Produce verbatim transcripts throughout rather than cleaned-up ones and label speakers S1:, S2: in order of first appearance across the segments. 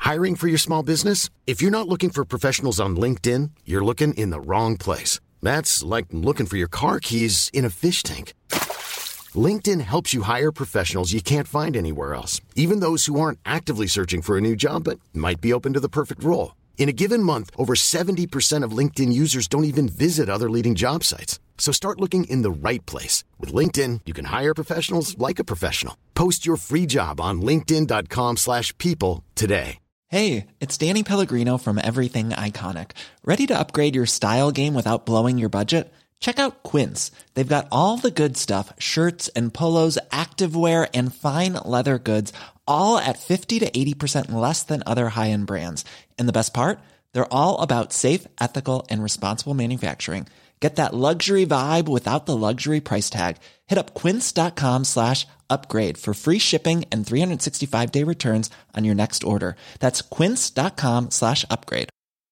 S1: Hiring for your small business? If you're not looking for professionals on LinkedIn, you're looking in the wrong place. That's like looking for your car keys in a fish tank. LinkedIn helps you hire professionals you can't find anywhere else, even those who aren't actively searching for a new job but might be open to the perfect role. In a given month, over seventy percent of LinkedIn users don't even visit other leading job sites. So start looking in the right place. With LinkedIn, you can hire professionals like a professional. Post your free job on linkedin.com slash people today.
S2: Hey, it's Danny Pellegrino from Everything Iconic. Ready to upgrade your style game without blowing your budget? Check out Quince. They've got all the good stuff, shirts and polos, activewear, and fine leather goods, all at fifty to eighty percent less than other high-end brands. And the best part? They're all about safe, ethical, and responsible manufacturing. Get that luxury vibe without the luxury price tag. Hit up quince.com slash upgrade for free shipping and three sixty-five day returns on your next order. That's quince.com slash upgrade.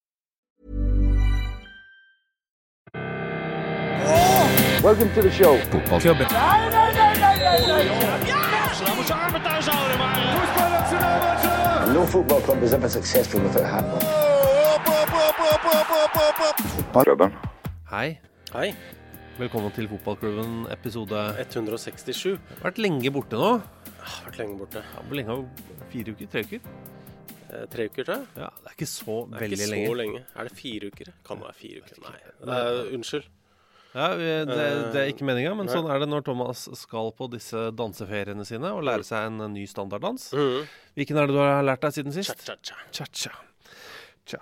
S3: Welcome to the show.
S4: Fotballklubben.
S5: Nee, nee, nee, nee, nee, nee. Ja! Dan moet ze armen thuis houden, maar...
S3: No football club is ever successful without handball.
S4: Fotballklubben.
S6: Hei.
S7: Hei.
S6: Velkommen til Fotballklubben, episode...
S7: ett hundre og sekstisju.
S6: Vært lenge borte nå.
S7: Ah, vært lenge borte.
S6: Ja, hvor lenge? Fire uker? Tre uker?
S7: Eh, tre uker, tror jeg.
S6: Ja, det er ikke så
S7: det er
S6: veldig
S7: ikke
S6: lenge.
S7: så lenge. Er det fire uker? Kan det være fire uker? Nei. Det er, unnskyld.
S6: Ja, vi, det, det er ikke meningen, men
S7: Nei.
S6: sånn er det når Thomas skal på disse danseferiene sine og lære seg en ny standarddans.
S7: Mhm.
S6: Hvilken er det du har lært deg siden sist?
S7: Cha-cha-cha.
S6: Cha-cha. Cha.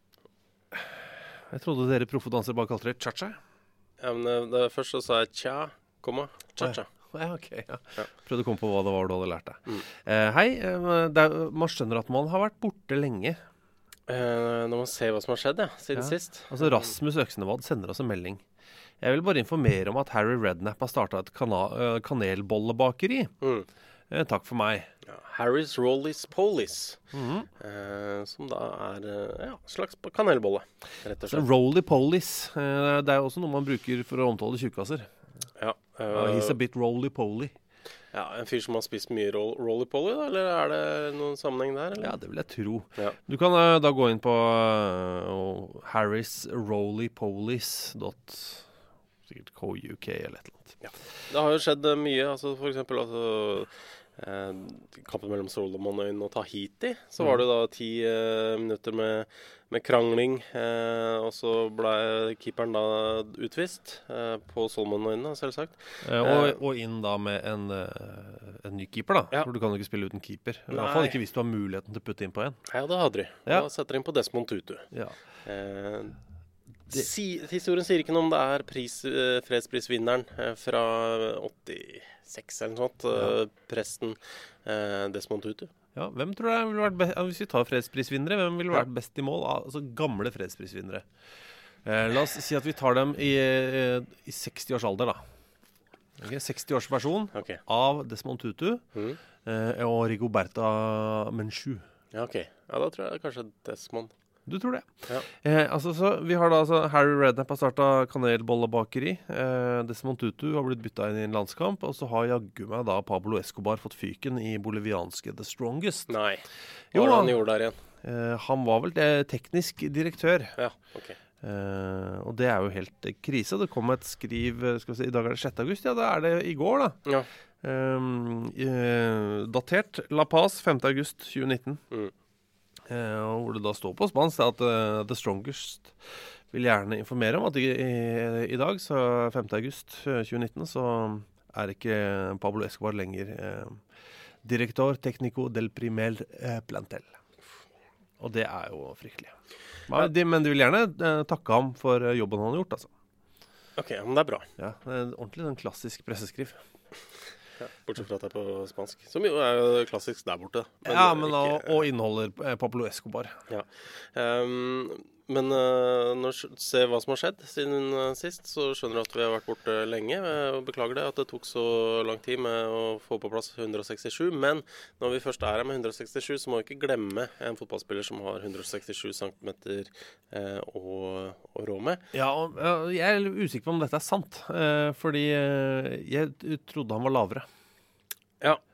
S6: Jeg trodde dere proffe dansere bare kalte det cha-cha.
S7: Ja, men eh, det, først så sa jeg tja, komma, cha-cha.
S6: Ja, ok, ja.
S7: Ja.
S6: Prøvde å komme på hva det var du hadde lært deg.
S7: Mm.
S6: Eh, hei, eh, det er, man skjønner at man har vært borte lenge.
S7: Eh, når man ser hva som har skjedd, ja, siden
S6: Ja.
S7: sist.
S6: Altså Rasmus Øksnevad sender oss en melding. Jeg vil bare informere om at Harry Redknapp har startet et kana uh, kanelbollebakeri.
S7: Mm.
S6: Eh, takk for meg.
S7: Ja, Harry's Rollies Polies.
S6: Mhm.
S7: Eh, som da er eh, ja, en slags kanelbolle, rett og
S6: Så
S7: slett.
S6: roly-polies. Eh, det er jo også noe man bruker for å omtale tjukkaser.
S7: Ja, eh,
S6: Uh, he's a bit roly-poly.
S7: ja, en fyr som har spist mye roll, roly-poly, da? Eller er det noen sammenheng der? Eller?
S6: Ja, det vil jeg tro.
S7: Ja.
S6: Du kan uh, da gå inn på uh, Harry's roly-polies dot sikkert co u k eller et eller annet.
S7: Det har jo skjedd eh, mye, altså for eksempel altså, eh, kampen mellom Solomonøyen og Tahiti, så var det da ti eh, minutter med, med krangling, eh, og så ble keeperen da utvist eh, på Solomonøyene, selvsagt.
S6: Uh, og, og inn da med en, uh, en ny keeper da,
S7: Ja.
S6: for du kan jo ikke spille uten keeper. I
S7: Nei.
S6: hvert fall ikke hvis du har muligheten til å putte inn på en.
S7: Ja, det hadde de.
S6: Ja.
S7: Da setter de inn på Desmond Tutu.
S6: Ja.
S7: Eh,
S6: Det-
S7: si, historien sier ikke noe om det er pris, eh, fredsprisvinneren eh, fra åttiseks eller noe sånt, eh, presten eh, Desmond Tutu.
S6: Ja, hvem tror jeg ville vært best, hvis vi tar fredsprisvinnere, hvem ville
S7: Ja.
S6: vært best i mål? Altså gamle fredsprisvinnere. Eh, la oss si at vi tar dem i, eh, i seksti års alder da. Ok, seksti års versjon
S7: Ok.
S6: av Desmond Tutu
S7: Mhm.
S6: eh, og Rigoberta Menchú.
S7: Ja, ok. Ja, da tror jeg kanskje Desmond.
S6: Du tror det?
S7: Ja.
S6: Eh, altså, så vi har da altså Harry Redknapp har startet kanelbollebakeri. Eh, Desmond Tutu har blitt byttet inn i en landskamp, og så har jaggu meg da Pablo Escobar fått fyken i bolivianske The Strongest.
S7: Nei.
S6: Jo,
S7: Hva var det
S6: han-
S7: han gjorde der igjen?
S6: Eh, han var vel eh, teknisk direktør.
S7: Ja, ok.
S6: Eh, og det er jo helt eh, krise. Det kom et skriv eh, skal vi si, i dag er det sjette august. Ja, da er det i går, da.
S7: Ja.
S6: Um, eh, datert La Paz femte august tjue nitten.
S7: Mm.
S6: Eh, og hvor det da står på spansk det er at eh, The Strongest vil gjerne informere om at i, i, i dag, så femte august tjue nitten, så er ikke Pablo Escobar lenger eh, direktør teknico del primer eh, plantel. Og det er jo fryktelig. Men de, men de vil gjerne eh, takke ham for eh, jobben han har gjort, altså.
S7: Ok, ja, men det er bra.
S6: Ja, det er en ordentlig sånn klassisk presseskriv.
S7: Ja, bortsett fra at det er på spansk. Som jo er jo klassisk der borte.
S6: Ja, men
S7: ikke-
S6: og, og inneholder eh, Pablo Escobar.
S7: Ja. Um, men uh, når du ser hva som har skjedd siden uh, sist, så skjønner du at vi har vært borte lenge. Uh, og beklager det at det tok så lang tid med å få på plass hundre og sekstisju. Men når vi først er her med hundre og sekstisju, så må vi ikke glemme en fotballspiller som har hundre og sekstisju centimeter uh, å, å rå med.
S6: Ja, og uh, jeg er usikker på om dette er sant. Uh, fordi uh, jeg trodde han var lavere.
S7: Ja.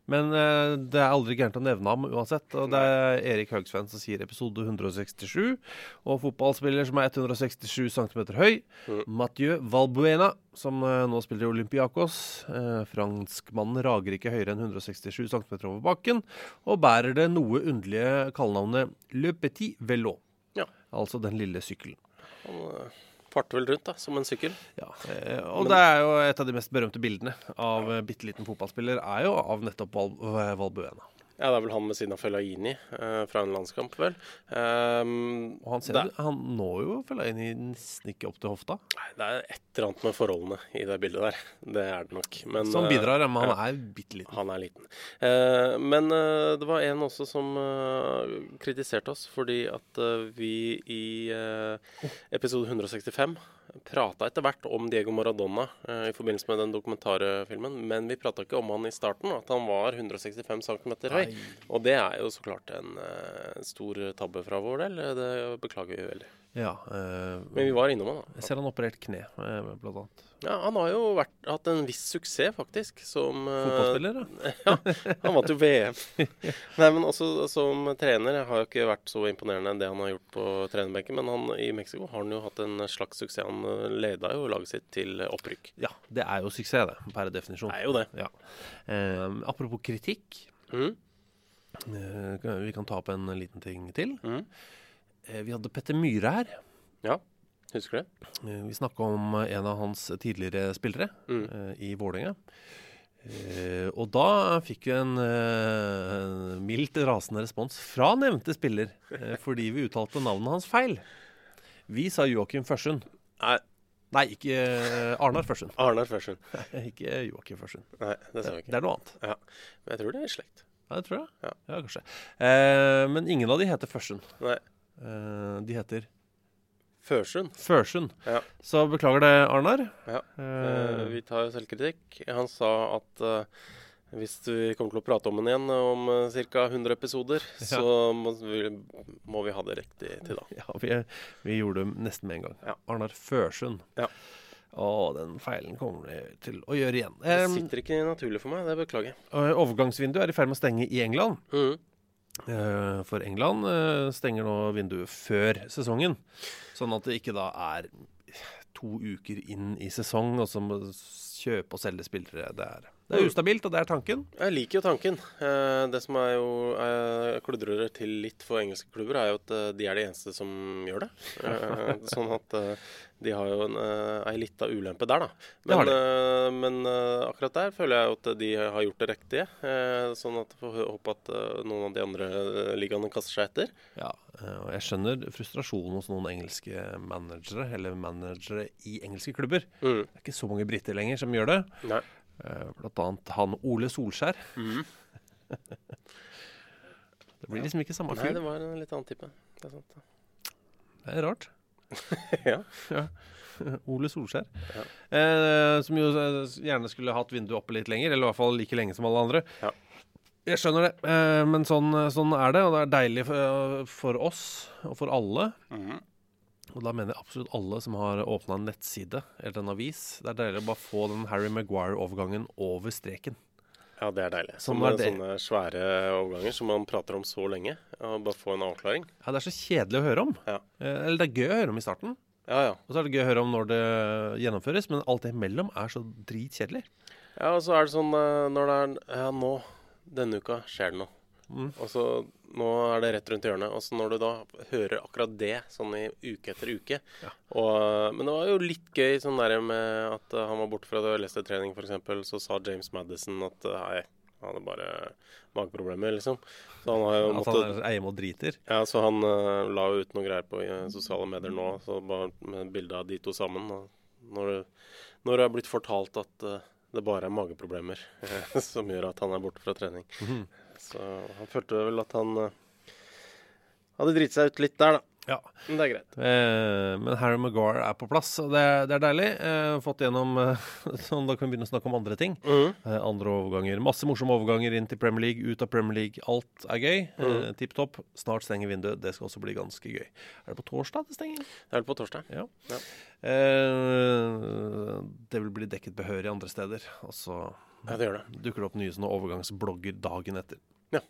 S6: Men eh, det er aldri gærent å nevne ham uansett. Og det er Erik Høgsvenn som sier episode one sekstisju. Og fotballspiller som er one sekstisju centimeter høy. Mm. Mathieu Valbuena, som eh, nå spiller i Olympiakos. Eh, franskmannen rager ikke høyere enn one sekstisju centimeter over bakken. Og bærer det noe underlige kallenavnet Le Petit Vélo. Ja. Altså den lille sykkelen.
S7: Han farter vel rundt da, som en sykkel.
S6: Ja, eh, og Men, det er jo et av de mest berømte bildene av uh, bitteliten fotballspiller, er jo av nettopp Val Valbuena.
S7: Ja, det er vel han med siden av Fellaini eh, fra en landskamp, vel. Um,
S6: og han, ser, han når jo Fellaini nesten ikke opp til hofta.
S7: Nei, det er et eller annet med forholdene i det bildet der. Det er det nok. Men,
S6: som bidrar, men han ja, er bitteliten.
S7: Han er liten. Uh, men uh, det var en også som uh, kritiserte oss, fordi at uh, vi i uh, episode one sekstifem pratet etter hvert om Diego Maradona uh, i forbindelse med den dokumentarfilmen, men vi pratet ikke om han i starten, at han var one sekstifem centimeter høy. Nei. Og det er jo så klart en uh, stor tabbe fra vår del, det beklager vi veldig.
S6: Ja, uh,
S7: men vi var innom han da.
S6: Jeg ser han operert kne, uh, blant annet.
S7: Ja, han har jo vært, hatt en viss suksess faktisk som
S6: fotballspiller, da.
S7: Ja, han vant jo V M. Nei, men også som trener har jo ikke vært så imponerende enn det han har gjort på trenerbenken, men han, i Mexico har han jo hatt en slags suksess. Han ledet jo laget sitt til opprykk.
S6: Ja, det er jo suksess det, per definisjon.
S7: Det er jo det.
S6: Ja. Uh, apropos kritikk, mm. uh, vi kan ta opp en liten ting til. Mm. Uh, vi hadde Petter Myhre her.
S7: Ja. Husker du det?
S6: Vi snakket om en av hans tidligere spillere mm. uh, i Vålerenga. Uh, og da fikk vi en uh, mildt rasende respons fra nevnte spiller, uh, fordi vi uttalte navnet hans feil. Vi sa Joakim Førsund.
S7: Nei.
S6: Nei, ikke uh, Arnar Førsund.
S7: Arnar Førsund.
S6: Ikke Joakim Førsund.
S7: Nei, det sa vi ikke.
S6: Det er noe annet.
S7: Ja, men jeg tror det er slekt.
S6: Ja, det tror jeg.
S7: Ja,
S6: ja kanskje. Uh, men ingen av de heter Førsund.
S7: Nei.
S6: Uh, de heter...
S7: Førsund.
S6: Førsund.
S7: Ja.
S6: Så beklager det, Arnar.
S7: Ja. Uh, vi tar jo selvkritikk. Han sa at uh, hvis vi kommer til å prate om den igjen om uh, ca. hundre episoder, ja. så må vi, må vi ha det riktig til da.
S6: Ja, vi, vi gjorde det nesten med en gang.
S7: Ja.
S6: Arnar Førsund.
S7: Ja.
S6: Å, den feilen kommer vi til å gjøre igjen.
S7: Det sitter ikke naturlig for meg, det beklager jeg.
S6: Overgangsvinduet er i ferd med å stenge i England.
S7: Mhm.
S6: For England stenger nå vinduet før sesongen, sånn at det ikke da er to uker inn i sesong og så må kjøpe og selge spillere. Det er, det er ustabilt, og det er tanken.
S7: Jeg liker jo tanken. Det som er jo jeg kludrer til litt for engelske klubber, er jo at de er de eneste som gjør det. Sånn at de har jo en, en litt av ulempe der da. Men, men akkurat der føler jeg at de har gjort det riktige. Sånn at jeg får håpe at noen av de andre ligaene kaster seg etter.
S6: Ja, og jeg skjønner frustrasjonen hos noen engelske managere, eller managere i engelske klubber. Mm. Det er ikke så mange britter lenger som gjør det.
S7: Nei.
S6: Blant annet han Ole Solskjær.
S7: Mm.
S6: Det blir liksom ikke samme fyr.
S7: Nei, det var en litt annen type. Det er sant.
S6: Det er rart.
S7: Ja.
S6: Ja. Ole Solskjær.
S7: Ja.
S6: Eh, som jo gjerne skulle hatt vinduet oppe litt lenger, eller i hvert fall like lenge som alle andre.
S7: Ja.
S6: Jeg skjønner det, eh, men sånn, sånn er det, og det er deilig for, for oss og for alle.
S7: Mhm.
S6: Og da mener jeg absolutt alle som har åpnet en nettside eller en avis. Det er deilig å bare få den Harry Maguire-overgangen over streken.
S7: Ja, det er deilig.
S6: Sånn
S7: Som
S6: er det.
S7: Sånne svære overganger som man prater om så lenge. Og bare få en avklaring.
S6: Ja, det er så kjedelig å høre om.
S7: Ja.
S6: Eller det er gøy å høre om i starten.
S7: Ja, ja.
S6: Og så er det gøy å høre om når det gjennomføres, men alt det imellom er så dritkjedelig.
S7: Ja, og så er det sånn når det er, ja, nå, denne uka skjer det noe.
S6: Mm.
S7: Og så nå er det rett rundt hjørnet. Og så når du da hører akkurat det sånn i uke etter uke
S6: ja.
S7: og, men det var jo litt gøy sånn der med at uh, han var borte fra Leicester-trening for eksempel. Så sa James Maddison at uh, nei, han hadde bare mageproblemer liksom. Så han har jo
S6: måttet, at han er hjemme og driter.
S7: Ja, så han uh, la ut noe greier på uh, sosiale medier nå. Så bare med bilder av de to sammen. Og når, når det er blitt fortalt at uh, det bare er mageproblemer som gjør at han er borte fra trening.
S6: Mm-hmm.
S7: Så han følte vel at han uh, hadde dritt seg ut litt der da.
S6: Ja.
S7: Men det er greit.
S6: Eh, men Harry Maguire er på plass, og det, det er deilig. Eh, fått gjennom, eh, sånn da kan vi begynne å snakke om andre ting.
S7: Mm.
S6: Eh, andre overganger. Masse morsomme overganger inn til Premier League, ut av Premier League. Alt er gøy.
S7: Mm.
S6: Eh, Tipp-topp. Snart stenger vinduet. Det skal også bli ganske gøy. Er det på torsdag det stenger?
S7: Det er det på torsdag.
S6: Ja.
S7: Ja.
S6: Eh, det vil bli dekket behørig andre steder. Og så
S7: Ja, det gjør det.
S6: Dukker det opp nye sånne overgangsblogger dagen etter.
S7: Ja.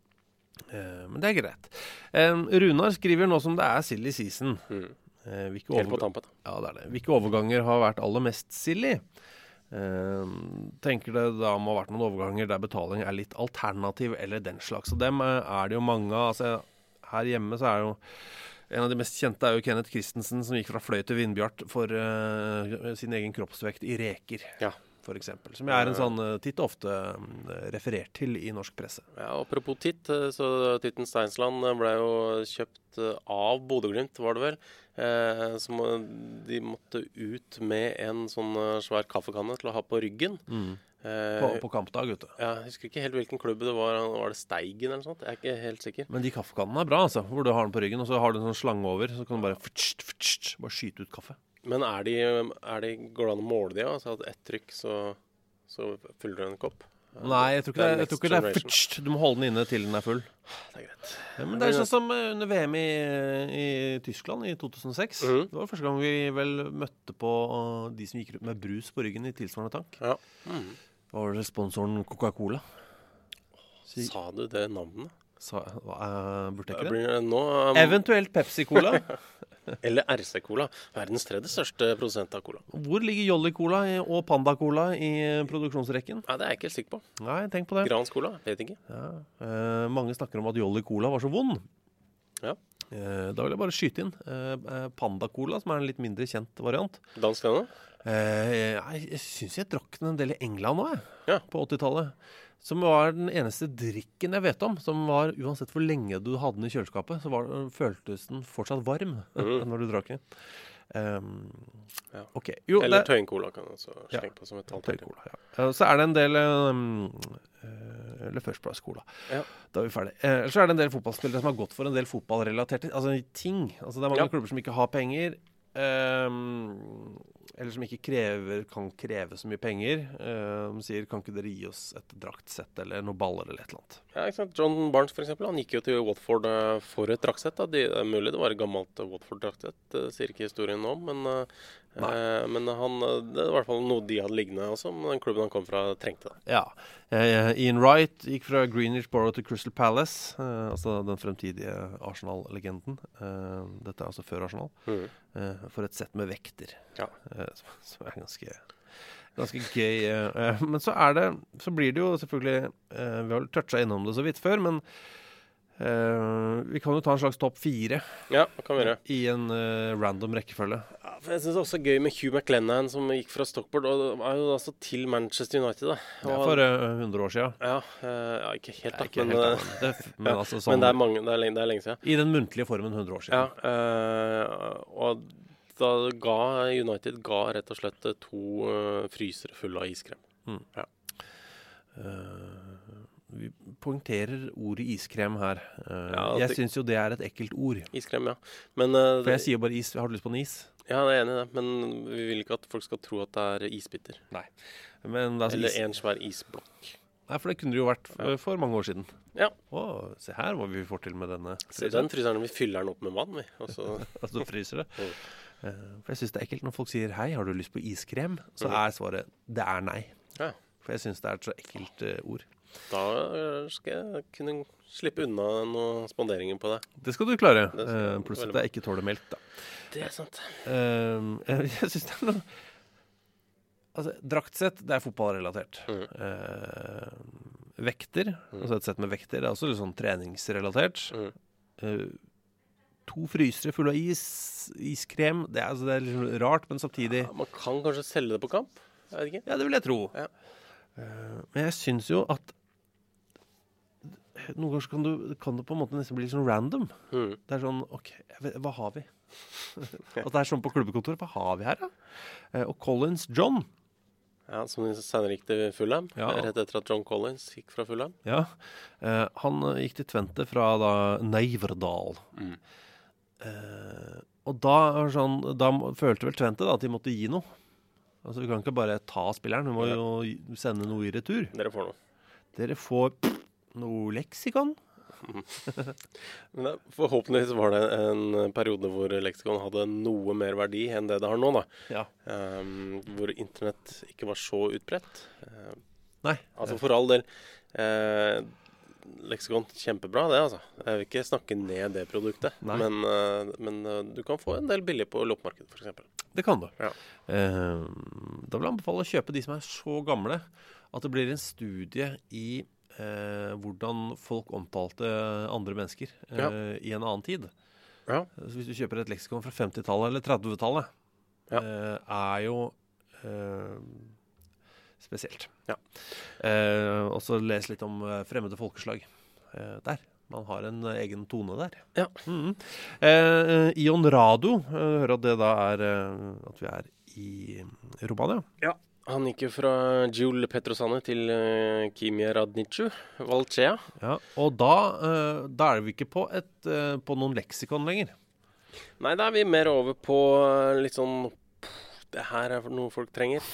S6: Eh, men det er greit. Eh, Runar skriver nå som det er silly season.
S7: Mm.
S6: Eh, hvilke
S7: Helt på
S6: overg-
S7: tampen.
S6: Ja, det er det. Hvilke overganger har vært aller mest silly? Eh, tenker det da må ha vært noen overganger der betaling er litt alternativ eller den slags. Og dem eh, er det jo mange av. Altså, her hjemme så er jo en av de mest kjente er jo Kenneth Christensen, som gikk fra fløy til Vindbjart for uh, sin egen kroppsvekt i reker,
S7: Ja.
S6: for eksempel. Som er en sånn uh, titt og ofte um, referert til i norsk presse.
S7: Ja, apropos Titt, eh, så Titten Steinsland eh, ble jo kjøpt eh, av Bodø-Glimt, var det vel. Eh, så må, de måtte ut med en sånn eh, svær kaffekanne til å ha på ryggen. Eh,
S6: På, på kampdag, vet du.
S7: ja, jeg husker ikke helt hvilken klubb det var. Var det Steigen eller noe sånt? Jeg er ikke helt sikker.
S6: Men de kaffekannene er bra, altså. Hvor du har den på ryggen, og så har du en sånn slange over, så kan du bare futscht, futscht, bare skyte ut kaffe.
S7: Men er de, er de, går det an å måle de, altså at ett trykk så, så fyller du en kopp?
S6: Nei, jeg tror ikke det, jeg tror ikke det er
S7: Next
S6: futscht. Du må holde den inne til den er full.
S7: Det er greit.
S6: Ja, men det er sånn som uh, under V M i, i Tyskland i to tusen og seks.
S7: Mhm.
S6: Det var første gang vi vel møtte på uh, de som gikk rundt med brus på ryggen i tilsvarende tank.
S7: Ja. Mm.
S6: Da var det sponsoren Coca-Cola. Så,
S7: Sa du det navnet?
S6: sa, uh, burde jeg
S7: Det
S6: ikke det?
S7: blir nå, um,
S6: Eventuelt Pepsi-Cola.
S7: eller R C Cola. Verdens tredje største produsent av cola.
S6: Hvor ligger Jolly Cola i- og Panda Cola i produksjonsrekken?
S7: Nei, det er jeg ikke helt sikker på.
S6: Nei, tenk på det.
S7: Grans Cola? Vet ikke.
S6: Ja. Eh, mange snakker om at Jolly Cola var så vond.
S7: Ja.
S6: Eh, da vil jeg bare skyte inn eh, eh, Panda Cola, som er en litt mindre kjent variant.
S7: Dansk denne?
S6: Eh, jeg jeg syns jeg drakk den en del i England nå, jeg.
S7: Ja.
S6: På åttitallet. Som var den eneste drikken jeg vet om, som var, uansett hvor lenge du hadde den i kjøleskapet, så var, føltes den fortsatt varm
S7: Mhm.
S6: når du drakk den. Um,
S7: Ja.
S6: Ok. Jo,
S7: Eller
S6: det,
S7: Tøyen-Cola kan du også
S6: Ja.
S7: slenge på som et
S6: Tøyen
S7: alternativ.
S6: Cola, ja. Eh, Så er det en del um, eh, Eller First Price Cola.
S7: Ja.
S6: Da er vi ferdig. Eh, Ellers så er det en del fotballspillere som har gått for en del fotballrelaterte altså, ting. Altså, det er mange
S7: Ja.
S6: klubber som ikke har penger. Um, eller som ikke krever, kan kreve så mye penger. Um, sier, kan ikke dere gi oss et draktsett eller noen baller eller et eller annet.
S7: Ja, ikke sant? John Barnes for eksempel, han gikk jo til Watford eh, for et draktsett. da. Det er mulig det var et gammelt eh, Watford-draktsett, det sier ikke historien nå om. Men, eh, eh, men han, eh, det var i hvert fall noe de hadde liggende også, men den klubben han kom fra trengte det.
S6: Ja. Eh, Ian Wright gikk fra Greenwich Borough til Crystal Palace. Eh, altså den fremtidige Arsenal-legenden. Eh, dette er altså før Arsenal.
S7: Mhm.
S6: Eh, for et sett med vekter.
S7: Ja.
S6: Eh, som, som er ganske Ganske gøy. eh, eh, men så er det Så blir det jo selvfølgelig eh, Vi har toucha innom det så vidt før, men eh, vi kan jo ta en slags topp fire
S7: Ja, det kan vi gjøre.
S6: i en eh, random rekkefølge.
S7: Ja, for jeg synes det er også gøy med Hugh McLennan som gikk fra Stockport, og det var jo altså til Manchester United. da.
S6: Det er
S7: Og-
S6: for eh, hundre år siden.
S7: Ja, eh, ja, ikke helt, da.
S6: Nei, ikke
S7: men,
S6: helt
S7: eh,
S6: annet. det, men,
S7: ja,
S6: altså,
S7: men
S6: sånn,
S7: det er, mange, det, er lenge, det er lenge siden.
S6: i den muntlige formen hundre år siden.
S7: Ja, eh, og da ga United ga rett og slett to eh, frysere fulle av iskrem.
S6: Eh, vi poengterer ordet iskrem her. Eh,
S7: Ja,
S6: jeg
S7: det-
S6: syns jo det er et ekkelt ord.
S7: Iskrem, ja. Men, eh,
S6: For jeg sier bare is. Har du lyst på en is?
S7: ja, jeg er enig i det, men vi vil ikke at folk skal tro at det er isbiter.
S6: Men det er altså
S7: Eller
S6: is.
S7: en svær isblokk.
S6: Nei, for det kunne det jo vært f- for mange år siden.
S7: Ja.
S6: Å, se her hva vi får til med denne.
S7: Så den fryseren, vi fyller den opp med vann, vi. Og så
S6: Altså fryser det.
S7: Mm.
S6: Eh, for jeg syns det er ekkelt når folk sier 'hei, har du lyst på iskrem'? Så
S7: Mhm.
S6: er svaret 'det er nei'.
S7: Ja.
S6: For jeg syns det er et så ekkelt eh, ord.
S7: Da eh, skal jeg kunne slippe unna noen spanderinger på det.
S6: Det skal du klare.
S7: Det skal
S6: Eh,
S7: jeg
S6: pluss
S7: veldig
S6: at jeg ikke tåler melk, da.
S7: Det er sant.
S6: Eh, jeg syns det er noe Altså, draktsett, det er fotballrelatert.
S7: Mhm.
S6: Eh, vekter,
S7: Mhm.
S6: altså et sett med vekter, det er også litt sånn treningsrelatert.
S7: Mhm.
S6: Eh, to frysere fulle av is, iskrem, det er, altså, det er litt sånn rart, men samtidig
S7: Ja, man kan kanskje selge det på kamp? Jeg vet ikke.
S6: Ja, det vil jeg tro.
S7: Ja.
S6: Eh, men jeg syns jo at noen ganger så kan, du, kan det på en måte nesten bli litt sånn random.
S7: Mhm.
S6: Det er sånn OK, jeg vet, hva har vi? At det er sånn på klubbekontoret. Hva har vi her, da? Eh, og Collins John.
S7: Ja, Som senere gikk til Fulham,
S6: Ja.
S7: rett etter at John Collins gikk fra Fulham.
S6: Ja. Eh, han eh, gikk til Twente fra da Neiverdal.
S7: Mm.
S6: Eh, og da, er det sånn, da må- følte vel Twente da, at de måtte gi noe. Altså, Vi kan ikke bare ta spilleren, vi må jo gi- sende noe i retur.
S7: Dere får noe.
S6: Dere får noe leksikon.
S7: Men det, forhåpentligvis var det en periode hvor leksikon hadde noe mer verdi enn det det har nå, da.
S6: Ja.
S7: Um, hvor internett ikke var så utbredt. Um,
S6: Nei.
S7: Altså for all del, eh, leksikon kjempebra det altså. Jeg vil ikke snakke ned det produktet, men, uh, men uh, du kan få en del billig på loppemarkedet for eksempel.
S6: Det kan du.
S7: Ja.
S6: Uh, da vil jeg anbefale å kjøpe de som er så gamle at det blir en studie i uh, hvordan folk omtalte andre mennesker uh, ja. i en annen tid. Ja. Så hvis du kjøper et leksikon fra femtitallet eller trettitallet, ja. uh, er jo uh, spesielt. Ja. Uh, og så les litt om uh, fremmede folkeslag uh, der. Man har en uh, egen tone der. Ja. Mm-hmm. uh, Ion Rado, uh, hører at det da er uh, at vi er i Romania.
S7: Ja, han gikk jo fra Giul Petrosane til uh, Kimia Radnicu, Valcea.
S6: Ja, og da, uh, da er vi ikke på, et, uh, på noen leksikon lenger.
S7: Nei, da er vi mer over på uh, litt sånn, pff, det her er noe folk trenger.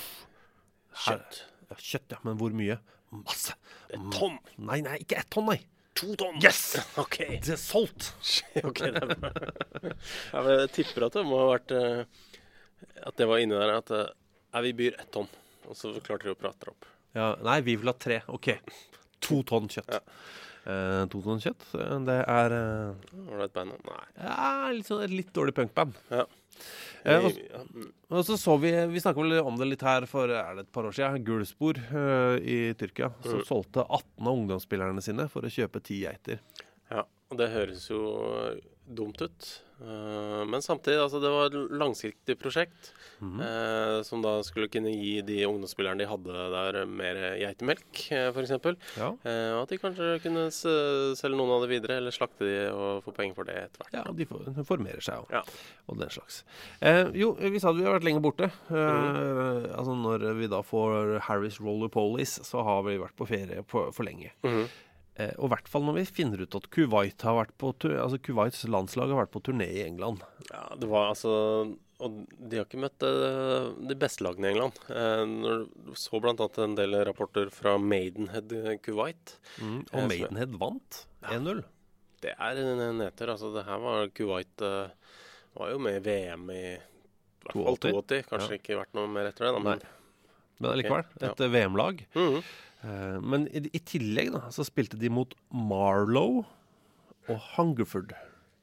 S7: Kjøtt.
S6: Ja, kjøtt, ja. Men hvor mye? Masse.
S7: Et tonn.
S6: Nei, nei, ikke ett tonn, nei.
S7: To tonn.
S6: Yes!
S7: Ok.
S6: Det er solgt.
S7: Ok, det er bra. Ja, men jeg tipper at det må ha vært uh, at det var inne der at uh, ja, vi byr ett tonn. Og så klarte de å prate det opp.
S6: Ja, nei, vi vil ha tre. Ok. To tonn kjøtt. Ja. Uh, to tonn kjøtt, det er uh,
S7: Var det et band? Nei.
S6: Ja, litt, sånn, et litt dårlig punkband.
S7: Ja.
S6: Uh, og, og så så vi Vi snakket vel om det litt her for er det et par år siden. Gulspor uh, i Tyrkia som mm. solgte atten av ungdomsspillerne sine for å kjøpe ti geiter.
S7: Ja, og det høres jo dumt ut. Uh, men samtidig, altså det var et langsiktig prosjekt mm. uh, som da skulle kunne gi de ungdomsspillerne de hadde der mer geitemelk, uh, for eksempel. Ja. Uh, og at de kanskje kunne selge noen av det videre, eller slakte de og få penger for det etter hvert.
S6: Ja, de for, formerer seg jo. Ja. Og den slags. Uh, jo, vi sa at vi har vært lenge borte. Uh, mm. Altså når vi da får Harris Roller Police, så har vi vært på ferie på, for lenge. Mhm. Eh, og i hvert fall når vi finner ut at Kuwait har vært på tur, altså Kuwaits landslag har vært på turné i England.
S7: Ja, det var altså, og de har ikke møtt uh, de beste lagene i England. Uh, når du så blant annet en del rapporter fra Maidenhead Kuwait.
S6: Mm, og uh, Maidenhead vant en null.
S7: Ja, det er en nedtur, altså det her var Kuwait, uh, var jo med i V M i hvert fall åttito, kanskje ja. Ikke vært noe mer etter det. Da, men,
S6: men allikevel, et ja. V M-lag. Mhm. Uh, men i, i tillegg da, så spilte de mot Marlow og Hungerford.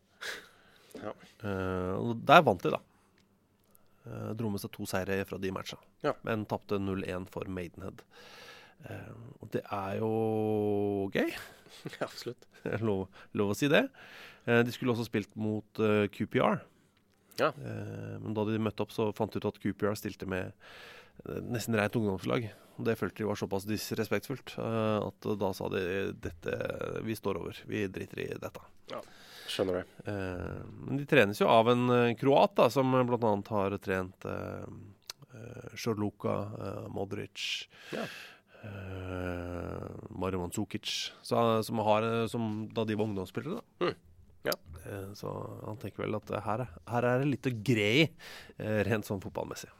S6: Ja. Uh, og der vant de da. Uh, dro med seg to seire fra de matcha. Ja. Men tappte null én for Maidenhead. Uh, og det er jo gøy.
S7: Ja, absolutt.
S6: lov, lov å si det. Uh, de skulle også spilt mot uh, Q P R. Ja. Uh, men da de møtte opp så fant de ut at Q P R stilte med uh, nesten reit ungdomslag. Det følte de var såpass disrespektfullt uh, at da sa de dette, vi står over, vi driter i dette.
S7: Ja, skjønner det.
S6: Uh, men de trenes jo av en uh, kroat da, som blant annet har trent uh, uh, Šorluka, uh, Modric, ja. uh, Mario Mandzukic, så, som, har, som da de var ungdomsspillere da. Mm. Ja. Uh, så han tenker vel at her, her er det litt å greie uh, rent sånn fotballmessig.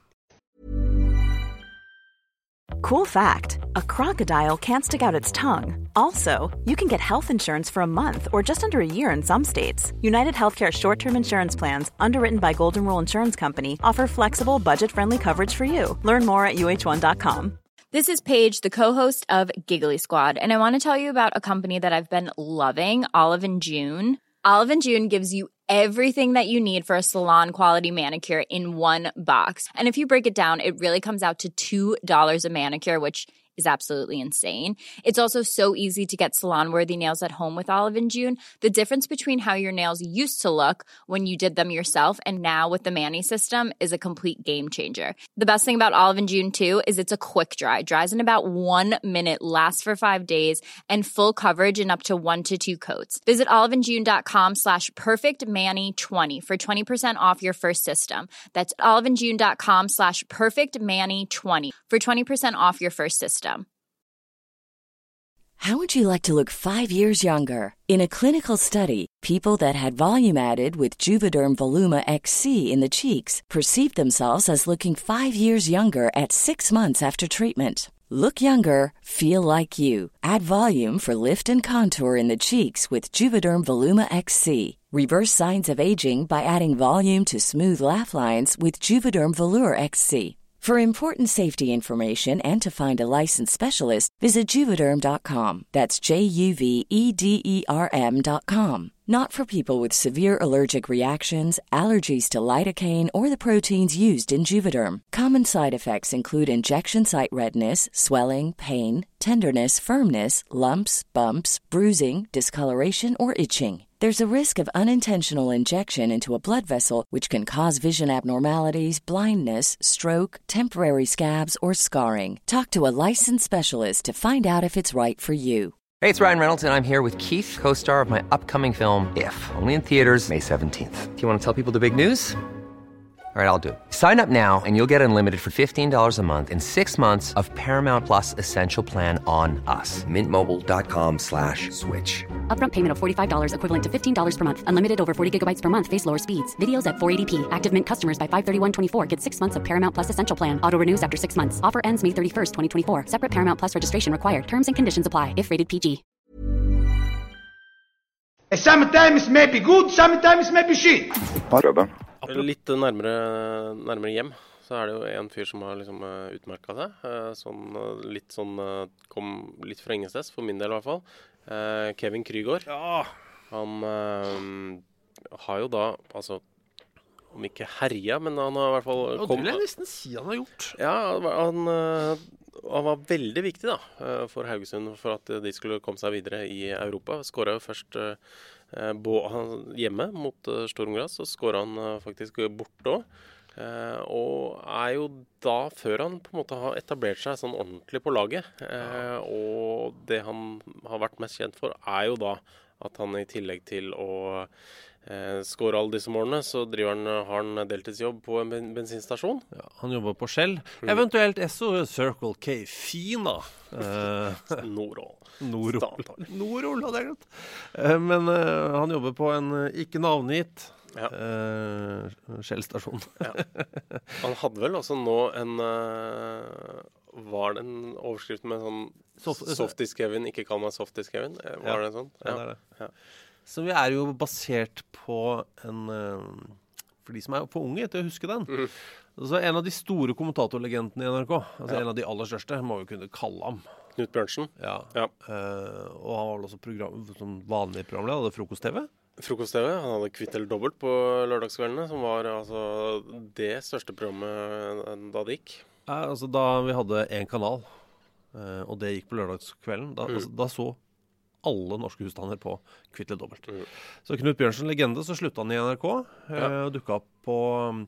S4: Cool fact, a crocodile can't stick out its tongue. Also, you can get health insurance for a month or just under a year in some states. United Healthcare short-term insurance plans, underwritten by Golden Rule Insurance Company, offer flexible, budget-friendly coverage for you. Learn more at U H one dot com.
S8: This is Paige, the co-host of Giggly Squad, and I want to tell you about a company that I've been loving, Olive and June. Olive and June gives you everything that you need for a salon-quality manicure in one box. And if you break it down, it really comes out to two dollars a manicure, which is absolutely insane. It's also so easy to get salon-worthy nails at home with Olive and June. The difference between how your nails used to look when you did them yourself and now with the Mani system is a complete game changer. The best thing about Olive and June, too, is it's a quick dry. Dries in about one minute, lasts for five days, and full coverage in up to one to two coats. Visit oliveandjune.com slash perfectmani20 for twenty percent off your first system. That's oliveandjune.com slash perfectmani20 for twenty percent off your first system.
S9: How would you like to look five years younger? In a clinical study, people that had volume added with Juvederm Voluma X C in the cheeks perceived themselves as looking five years younger at six months after treatment. Look younger, feel like you. Add volume for lift and contour in the cheeks with Juvederm Voluma X C. Reverse signs of aging by adding volume to smooth laugh lines with Juvederm Volure X C. For important safety information and to find a licensed specialist, visit Juvederm dot com. That's J U V E D E R M dot com. Not for people with severe allergic reactions, allergies to lidocaine, or the proteins used in Juvederm. Common side effects include injection site redness, swelling, pain, tenderness, firmness, lumps, bumps, bruising, discoloration, or itching. There's a risk of unintentional injection into a blood vessel, which can cause vision abnormalities, blindness, stroke, temporary scabs, or scarring. Talk to a licensed specialist to find out if it's right for you.
S10: Hey, it's Ryan Reynolds, and I'm here with Keith, co-star of my upcoming film, If, only in theaters May seventeenth. Do you want to tell people the big news? All right, I'll do it. Sign up now and you'll get unlimited for fifteen dollars a month and six months of Paramount Plus Essential Plan on us. Mint Mobile dot com slash switch.
S11: Upfront payment of forty-five dollars equivalent to fifteen dollars per month. Unlimited over forty gigabytes per month. Face lower speeds. Videos at four eighty p. Active Mint customers by five thirty-one twenty-four get six months of Paramount Plus Essential Plan. Auto renews after six months. Offer ends May thirty-first, twenty twenty-four. Separate Paramount Plus registration required. Terms and conditions apply if rated P G.
S5: Sometimes may be good, sometimes may be shit.
S7: Litt nærmere, nærmere hjem, så er det jo en fyr som har liksom utmerket seg. Sånn, litt sånn, kom litt fra ingensteds, for min del i hvert fall. Kevin Krygård.
S6: Ja.
S7: Han uh, har jo da, altså, om ikke herja, men han har i hvert fall...
S6: Og det vil jeg nesten si han har gjort.
S7: Ja, han, uh, han var veldig viktig da, uh, for Haugesund, for at de skulle komme seg videre i Europa. Skåret jo først... Uh, Uh, hjemme mot uh, Stormgras, så skårer han uh, faktisk borte også. Uh, og er jo da, før han på en måte har etablert seg sånn ordentlig på laget, uh, og det han har vært mest kjent for er jo da at han i tillegg til å uh, skåre alle disse målene, så driver han, har han deltidsjobb på en ben- bensinstasjon.
S6: Ja, han jobber på Shell. Mm. Eventuelt Esso Circle K Fina. Uh,
S7: Norol.
S6: Norol. Norol, hadde jeg glemt. Uh, men uh, han jobber på en uh, ikke navngitt ja. uh, Shell-stasjon. Ja.
S7: Han hadde vel også nå en uh, var det en overskrift med sånn Soft, Softies Kevin, ikke kall meg Softies Kevin? Var
S6: ja.
S7: det sånn?
S6: Ja, det er det. Ja. Så vi er jo basert på en uh, for de som er for unge til å huske den. Mm. Altså, en av de store kommentatorlegendene i N R K, altså ja. En av de aller største, må vi kunne kalle ham.
S7: Knut Bjørnsen.
S6: Ja. ja. Uh, og han var vel også program, som vanlig programleder, hadde Frokost-TV.
S7: Frokost-TV, han hadde Kvitt eller Dobbelt på lørdagskveldene, som var altså det største programmet da det gikk.
S6: Ja, altså da vi hadde en kanal, uh, og det gikk på lørdagskvelden, da, mm. altså, da så alle norske husstander på Kvitt eller Dobbelt. Mm. Så Knut Bjørnsen, legende, så sluttet han i N R K, uh, ja. og dukket opp på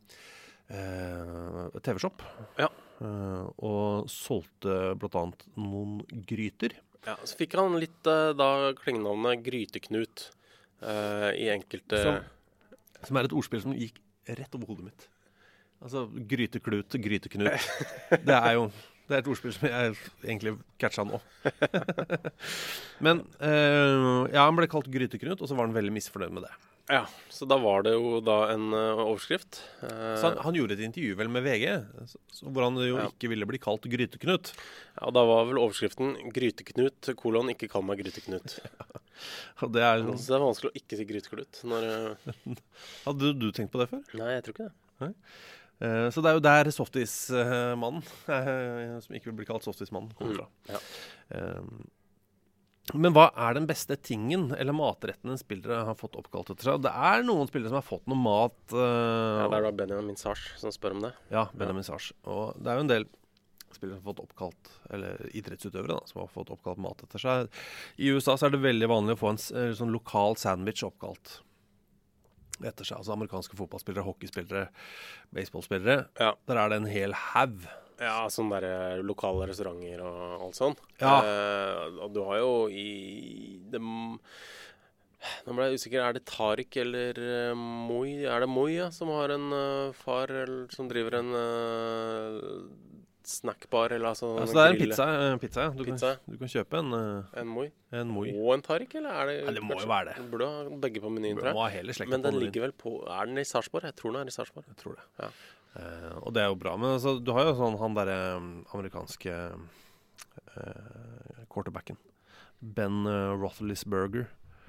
S6: uh, T V-shop. Ja. Uh, og solgte blant annet noen gryter.
S7: Ja, så fikk han litt uh, da klengenavnet Gryteknut uh, i enkelte...
S6: Som, som er et ordspill som gikk rett over hodet mitt. Altså, gryteklut, gryteknut. Det er jo det er et ordspill som jeg egentlig catcha nå. Men uh, ja, han ble kalt Gryteknut, og så var han veldig misfornøyd med det.
S7: Ja, så da var det jo da en uh, overskrift. Uh,
S6: så han, han gjorde et intervju vel med V G, så, hvor han jo ja. ikke ville bli kalt Gryteknut.
S7: Ja, og da var vel overskriften Gryteknut, kolon, ikke kall meg Gryteknut. Ja.
S6: Og det er,
S7: så det er vanskelig å ikke si Gryteklut. Når, uh...
S6: Hadde du, du tenkt på det før?
S7: Nei, jeg tror ikke det.
S6: Nei? Uh, så det er jo der Softis-mannen, uh, som ikke vil bli kalt Softis-mannen, kommer fra. Mm. Ja. Uh, Men hva er den beste tingen eller matretten en spillere har fått oppkalt etter seg? Det er noen spillere som har fått noe mat... Uh,
S7: ja, det er da Benjamin Sars som spør om det.
S6: Ja, Benjamin ja. Sars. Og det er jo en del spillere som har fått oppkalt, eller idrettsutøvere da, som har fått oppkalt mat etter seg. I U S A så er det veldig vanlig å få en uh, sånn lokal sandwich oppkalt etter seg. Altså amerikanske fotballspillere, hockeyspillere, baseballspillere. Ja. Der er det en hel haug.
S7: Ja, sånne der lokale restauranter og alt sånt.
S6: Ja.
S7: Eh, og du har jo i... Det, nå ble jeg usikker, er det Tariq eller uh, Moi? Er det Moi ja, som har en uh, far eller, som driver en uh, snackbar? Eller, altså,
S6: altså det er en pizza, pizza, ja. Du,
S7: pizza.
S6: Kan, du kan kjøpe en... Uh,
S7: en Moi?
S6: En Moi.
S7: Og en Tariq, eller er det...
S6: Ja, det må jo være det.
S7: Den burde ha begge på menyen, tror jeg. Men den ligger vel på... Er den i Sarpsborg? Jeg tror den er i Sarpsborg.
S6: Jeg tror det.
S7: Ja.
S6: Uh, og det er jo bra, men altså, du har jo sånn han der um, amerikanske uh, quarterbacken Ben uh, Roethlisberger
S7: ja.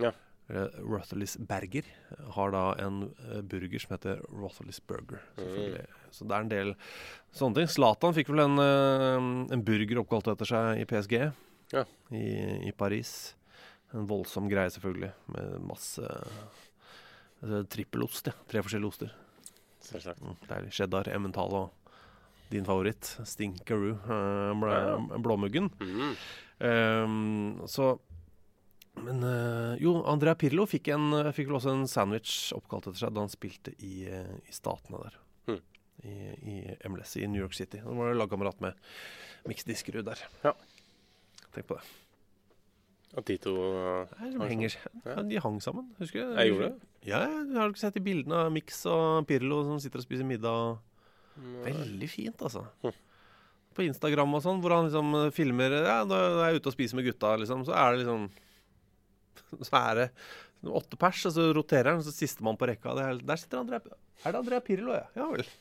S6: Rothlisberger har da en burger som heter Rothlisberger. Mm. Så det er en del sånne ting. Zlatan fikk vel en, en burger oppkalt etter seg i P S G
S7: ja.
S6: i, i Paris. En voldsom greie selvfølgelig, med masse trippelost, ja. Tre forskjellige oster.
S7: Selvsagt.
S6: Mm, deilig. Cheddar, Emmental og din favoritt, Stinkaroo, uh, blåmuggen.
S7: Mm.
S6: Um, så Men uh, jo, Andrea Pirlo fikk, en, fikk vel også en sandwich oppkalt etter seg da han spilte i, uh, i statene der.
S7: Mm.
S6: I, i M L S i New York City. Han var lagkamerat med Mix Diskerud der.
S7: Ja.
S6: Tenk på det.
S7: At de to uh,
S6: Nei, de, henger, ja. de hang sammen, husker du?
S7: Jeg gjorde det?
S6: Ja, jeg har ikke sett i bildene av Mix og Pirlo som sitter og spiser middag. Veldig fint, altså.
S7: Mm.
S6: På Instagram og sånn, hvor han liksom filmer, ja, da er jeg ute og spiser med gutta, liksom, så er det liksom så er det åtte pers, og så roterer han, og så siste man på rekka. Det er, der sitter Andrea. Er det Andrea Pirlo, ja? Ja vel.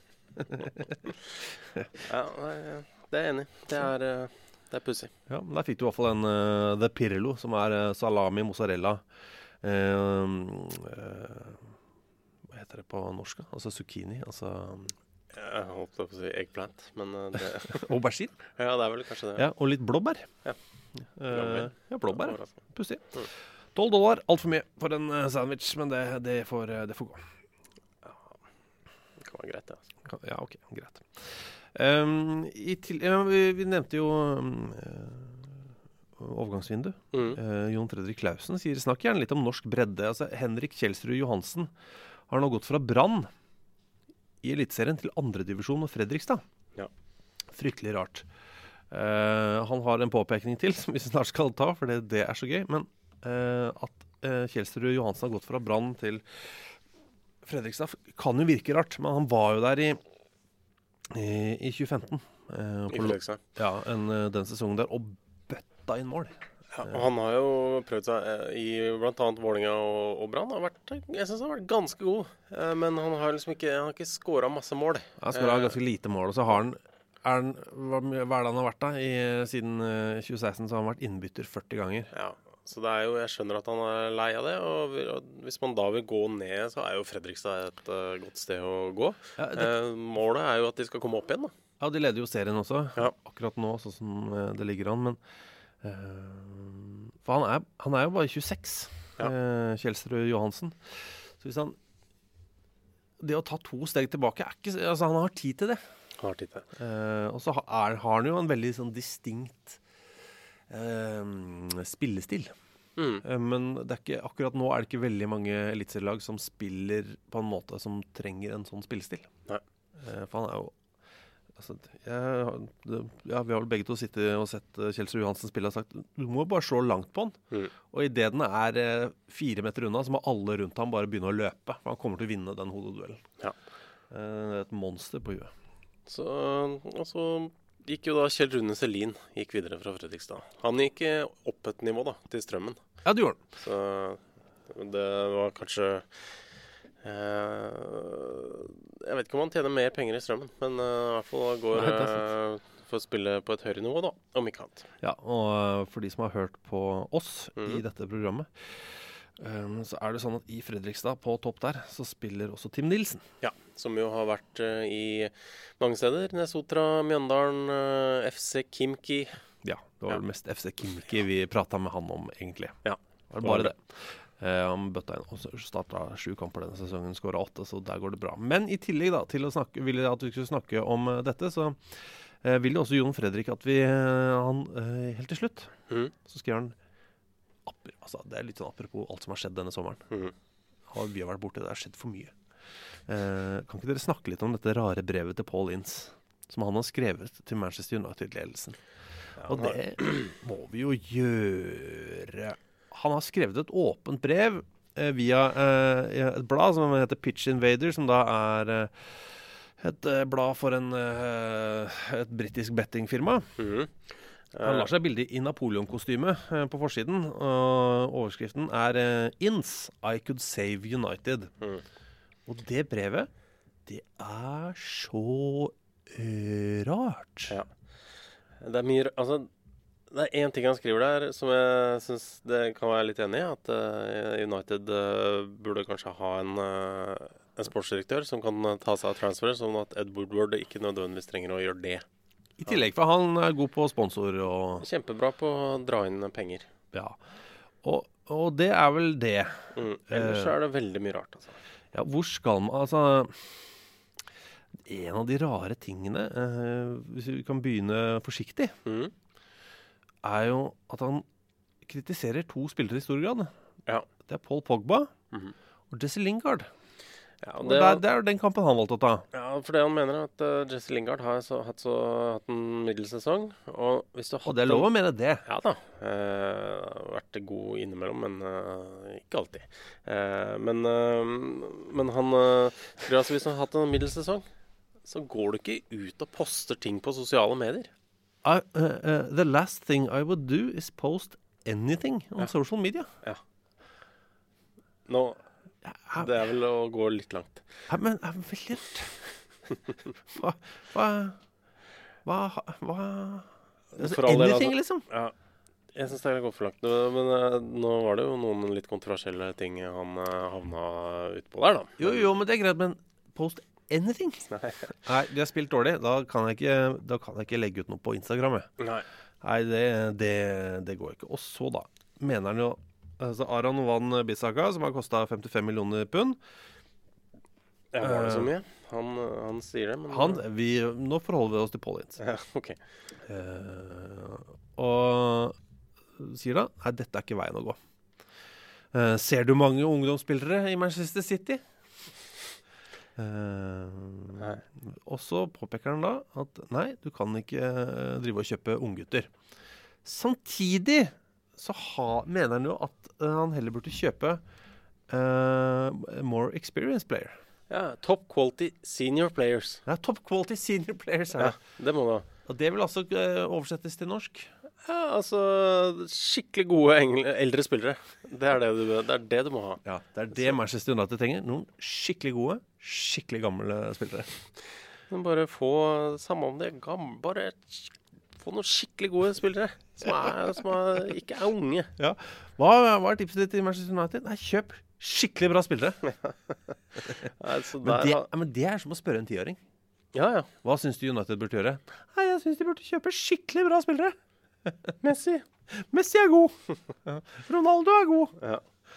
S7: Ja, det er jeg enig. Det er, det er pussig.
S6: Ja, men der fikk du i hvert fall en uh, The Pirlo, som er uh, salami, mozzarella. Uh, uh, hva heter det på norsk? Altså zucchini, altså...
S7: Jeg holdt på å si eggplant, men uh, det...
S6: Aubergine?
S7: Ja, det er vel kanskje det.
S6: Ja, og litt blåbær.
S7: Ja,
S6: uh, ja blåbær. Pussig. tolv dollar, alt for mye for en sandwich, men det, det, får, det får gå.
S7: Ja, det kan være greit, det. Altså.
S6: Ja, ok, greit. Um, i til, ja, vi, vi nevnte jo um, overgangsvindu.
S7: Mm.
S6: Uh, Jon Fredrik Clausen sier, snakk gjerne litt om norsk bredde. Altså, Henrik Kjelsrud Johansen har nå gått fra Brann i Eliteserien til andre divisjon med Fredrikstad.
S7: Ja.
S6: Fryktelig rart. Uh, han har en påpekning til, som vi snart skal ta, for det, det er så gøy, men Uh, at uh, Kjelsrud Johansen har gått fra Brann til Fredrikstad kan jo virke rart, men han var jo der i i, i tjue femten uh,
S7: I Fredrikstad
S6: ja, en, uh, den sesongen der, og bøtta inn mål.
S7: Ja, og han har jo prøvd seg uh, i blant annet Vålinga og, og Brann. Jeg synes han har vært ganske god, uh, men han har liksom ikke, han har ikke skåret masse mål.
S6: Han har skåret uh, ganske lite mål, og så har han er han, hva, hva er det han har vært da? I, siden uh, tjue seksten så har han vært innbytter førti ganger.
S7: Ja. Så det er jo, jeg skjønner at han er lei av det, og, og hvis man da vil gå ned, så er jo Fredrikstad et uh, godt sted å gå. Ja, det... eh, målet er jo at de skal komme opp igjen, da.
S6: Ja, de leder jo serien også,
S7: ja.
S6: Akkurat nå, sånn som uh, det ligger an, men uh, for han er, han er jo bare tjueseks, ja. uh, Kjelsrud Johansen. Så hvis han, det å ta to steg tilbake, er ikke, altså han har tid til det.
S7: Han har tid til det.
S6: Uh, og så har, har han jo en veldig sånn distinkt Uh, spillestil.
S7: Mm.
S6: Uh, men det er ikke, akkurat nå er det ikke veldig mange eliteserielag som spiller på en måte som trenger en sånn spillestil.
S7: Nei.
S6: Uh, for han er jo altså, jeg, det, ja, vi har vel begge to sittet og sett uh, Kjelsrud Johansen spille og sagt du må bare slå langt på han.
S7: Mm.
S6: Og i det den er uh, fire meter unna, så må alle rundt ham bare begynne å løpe. For han kommer til å vinne den hodeduellen.
S7: Ja.
S6: Uh, et monster på huet.
S7: Så, og så gikk jo da Kjell Rune Selin gikk videre fra Fredrikstad. Han gikk opp et nivå da, til Strømmen.
S6: Ja, det gjorde han.
S7: Så det var kanskje eh, jeg vet ikke om han tjener mer penger i Strømmen, men eh, i hvert fall går Nei, eh, for å spille på et høyere nivå da, om ikke annet.
S6: Ja, og for de som har hørt på oss
S7: mm.
S6: i dette programmet, um, så er det sånn at i Fredrikstad på topp der, så spiller også Tim Nilsen. Ja,
S7: som jo har vært uh, i mange steder. Nesotra, Mjøndalen, uh, F C Kimki.
S6: Ja, det var ja. mest F C Kimki vi pratet med han om, egentlig.
S7: Ja.
S6: Det var bare det. Uh, han bøtta inn, og startet sju kamper denne sesongen, skåret åtte, så der går det bra. Men i tillegg da, til å snakke, ville jeg at vi skulle snakke om uh, dette, så uh, ville også Jon Fredrik at vi, uh, han, uh, helt til slutt,
S7: mm.
S6: så skrev han, altså, det er litt sånn apropos alt som har skjedd denne sommeren.
S7: Mm.
S6: Vi har vært borte, det har skjedd for mye. Uh, kan ikke dere snakke litt om dette rare brevet til Paul Ince som han har skrevet til Manchester United-ledelsen? Ja, og det må vi jo gjøre. Han har skrevet et åpent brev uh, via uh, et blad som heter Pitch Invader, som da er uh, et uh, blad for en, uh, et britisk bettingfirma.
S7: Mhm.
S6: Han lar seg bilde i Napoleon-kostyme uh, på forsiden, og overskriften er uh, Ince, I could save United.
S7: Mm.
S6: Og det brevet, det er så uh, rart.
S7: Ja. Det er mye, altså, Det er en ting han skriver der som jeg synes det kan være litt enig i, at uh, United uh, burde kanskje ha en, uh, en sportsdirektør som kan uh, ta seg av transfer, sånn at Ed Woodward ikke nødvendigvis trenger å gjøre det.
S6: I tillegg, for han er god på sponsor og...
S7: Kjempebra på å dra inn penger.
S6: Ja, og, og det er vel det.
S7: Mm. Ellers uh, er det veldig mye rart, altså.
S6: Ja, hvor skal man, altså... En av de rare tingene, uh, hvis vi kan begynne forsiktig, mm. er jo at han kritiserer to spillere i stor grad.
S7: Ja. Det
S6: er Paul Pogba
S7: mm-hmm.
S6: og Jesse Lingard.
S7: Ja,
S6: og det, og det, det er den kampen han valgte å ta.
S7: Ja, for det han mener er at uh, Jesse Lingard har så, hatt, så, hatt en middelsesong. Og, hvis du har hatt
S6: og det er lov å mene det.
S7: Ja da. Uh, vært god innimellom, men uh, ikke alltid. Uh, men, uh, men han uh, skriver altså hvis han har hatt en middelsesong, så går du ikke ut og poster ting på sosiale medier.
S6: I, uh, uh, the last thing I would do is post anything on ja. social media.
S7: Ja. Nå, det er vel å gå litt langt.
S6: Ja, men jeg er veldig rett. Hva Hva Hva, hva altså, anything, liksom?
S7: Ja. Jeg synes det er gått for langt. Men uh, nå var det jo noen litt kontroversielle ting han uh, havna ut på der, da.
S6: Jo, jo, men det er greit, men post anything?
S7: Nei.
S6: Nei, de har spilt dårlig. Da kan jeg ikke, da kan jeg ikke legge ut noe på Instagram.
S7: Nei.
S6: Nei, det, det, det går ikke. Og så da, mener han jo, altså Aron Van Bissaka, som har kostet femtifem millioner pund.
S7: Ja, var det så mye? Han, han sier det, men...
S6: Han, vi, nå forholder vi oss til Paul Ince.
S7: Ja, ok.
S6: Uh, og sier da, nei, dette er ikke veien å gå. Uh, ser du mange ungdomsspillere i Manchester City? Uh, og så påpeker han da at nei, du kan ikke uh, drive og kjøpe unggutter. Samtidig så ha, mener han jo at uh, han heller burde kjøpe uh, more experienced player.
S7: Ja, top quality senior players.
S6: Ja, top quality senior players.
S7: Ja, det må du ha.
S6: Og det vil altså uh, oversettes til norsk?
S7: Ja, altså skikkelig gode engle, eldre spillere. Det er det, du, det er det du må ha.
S6: Ja, det er det så. Manchester United trenger. Noen skikkelig gode, skikkelig gamle spillere.
S7: Men bare få, samme om det er gamle, bare få noen skikkelig gode spillere som, er, som er, ikke er unge.
S6: Ja. Hva, hva er tipset ditt i Manchester United? Nei, kjøp skikkelig bra spillere.
S7: Nei, så
S6: men,
S7: der,
S6: det, men det er som å spørre en tiåring.
S7: Ja, ja.
S6: Hva synes du United burde gjøre? Nei, jeg synes de burde kjøpe skikkelig bra spillere.
S7: Messi.
S6: Messi er god. Ronaldo er god.
S7: Ja.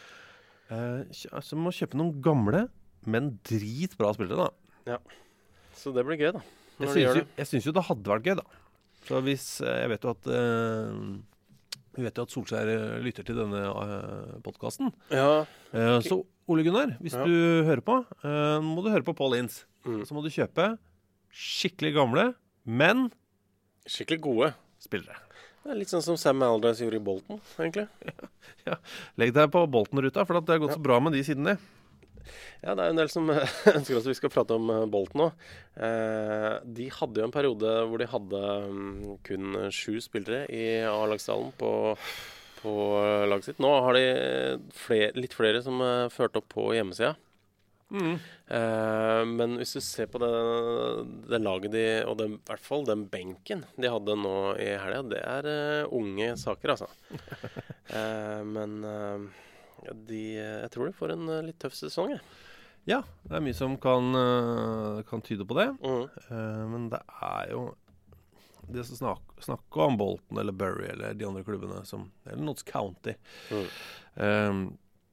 S6: Uh, så må kjøpe noen gamle, men dritbra spillere,
S7: da. Ja. Så det blir gøy, da.
S6: Jeg synes, jo, jeg synes jo det hadde vært gøy, da. Så hvis Jeg vet jo at uh, Vi vet jo at Solskjær lytter til denne uh, podcasten.
S7: Ja.
S6: Uh, så Ole Gunnar, hvis ja. du hører på, uh, må du høre på Paul Ince. Mm. Så må du kjøpe skikkelig gamle, men
S7: skikkelig gode
S6: spillere.
S7: Det er litt sånn som Sam Allardyce gjorde i Bolton, egentlig.
S6: Ja, ja. Legg deg på Bolton-ruta, for det har gått ja. så bra med de siden det.
S7: Ja, det er en del som ønsker at vi skal prate om Bolton nå. Eh, de hadde jo en periode hvor de hadde um, kun sju spillere i A-lagsdalen på, på laget sitt. Nå har de flere, litt flere som uh, førte opp på hjemmesida. Mm. Eh, men hvis du ser på det, det laget de, og det, i hvert fall den benken de hadde nå i helga, det er uh, unge saker, altså. eh, men uh, de, jeg tror de får en uh, litt tøff sesong, jeg.
S6: Ja, det er mye som kan, uh, kan tyde på det.
S7: Mm.
S6: Uh, men det er jo det som snak, snakker om Bolton eller Bury eller de andre klubbene som, eller Notts County. Mm. Um,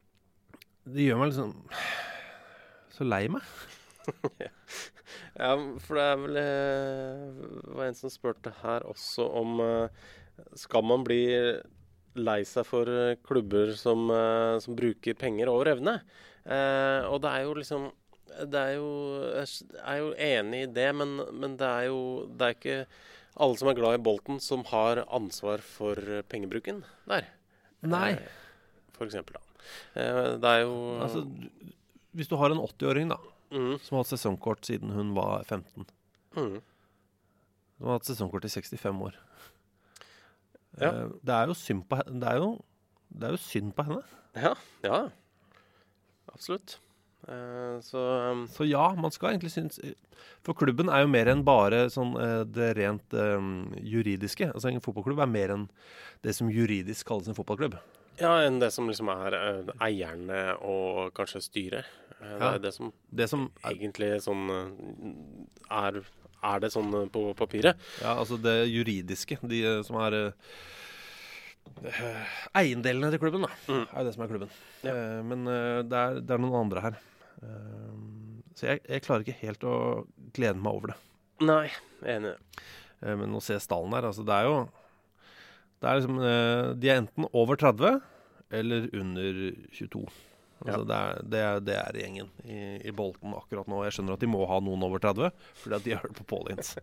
S6: det gjør meg liksom så lei meg.
S7: Ja, for det er vel det var en som spurte her også om skal man bli lei seg for klubber som, som bruker penger over evne? Eh, og det er jo liksom det er jo, jeg er jo enig i det, men, men det er jo det er ikke alle som er glad i Bolton som har ansvar for pengebruken der.
S6: Nei.
S7: Eh, for eksempel da. Eh, det er jo
S6: altså, hvis du har en åtti-åring da,
S7: mm.
S6: som har hatt sesongkort siden hun var femten.
S7: Mm.
S6: Som har hatt sesongkort i sekstifem år.
S7: Ja.
S6: Det er jo synd på henne. Det er jo, det er jo synd på henne.
S7: Ja, ja. Absolutt. Uh, så, um...
S6: så ja, man skal egentlig synes... For klubben er jo mer enn bare sånn, uh, det rent um, juridiske. Altså en fotballklubb er mer enn det som juridisk kalles en fotballklubb.
S7: Ja, enn det som liksom er uh, eierne og kanskje styret. Uh, ja. Det er det som,
S6: det som er... egentlig
S7: sånn uh, er, er det sånn uh, på papiret.
S6: Ja, altså det juridiske, de uh, som er... Uh, eiendelene til klubben da, mm. er det som er klubben. Ja. Uh, men uh, det, er, det er noen andre her. Uh, så jeg, jeg klarer ikke helt å glede meg over det.
S7: Nei, enig.
S6: Uh, men å se stallen der, altså det er jo det er liksom, uh, de er enten over tretti eller under tjueto. Altså ja. det, er, det, er, det er gjengen i, i Bolton akkurat nå. Jeg skjønner at de må ha noen over tretti, fordi at de har hørt på Paul Ince.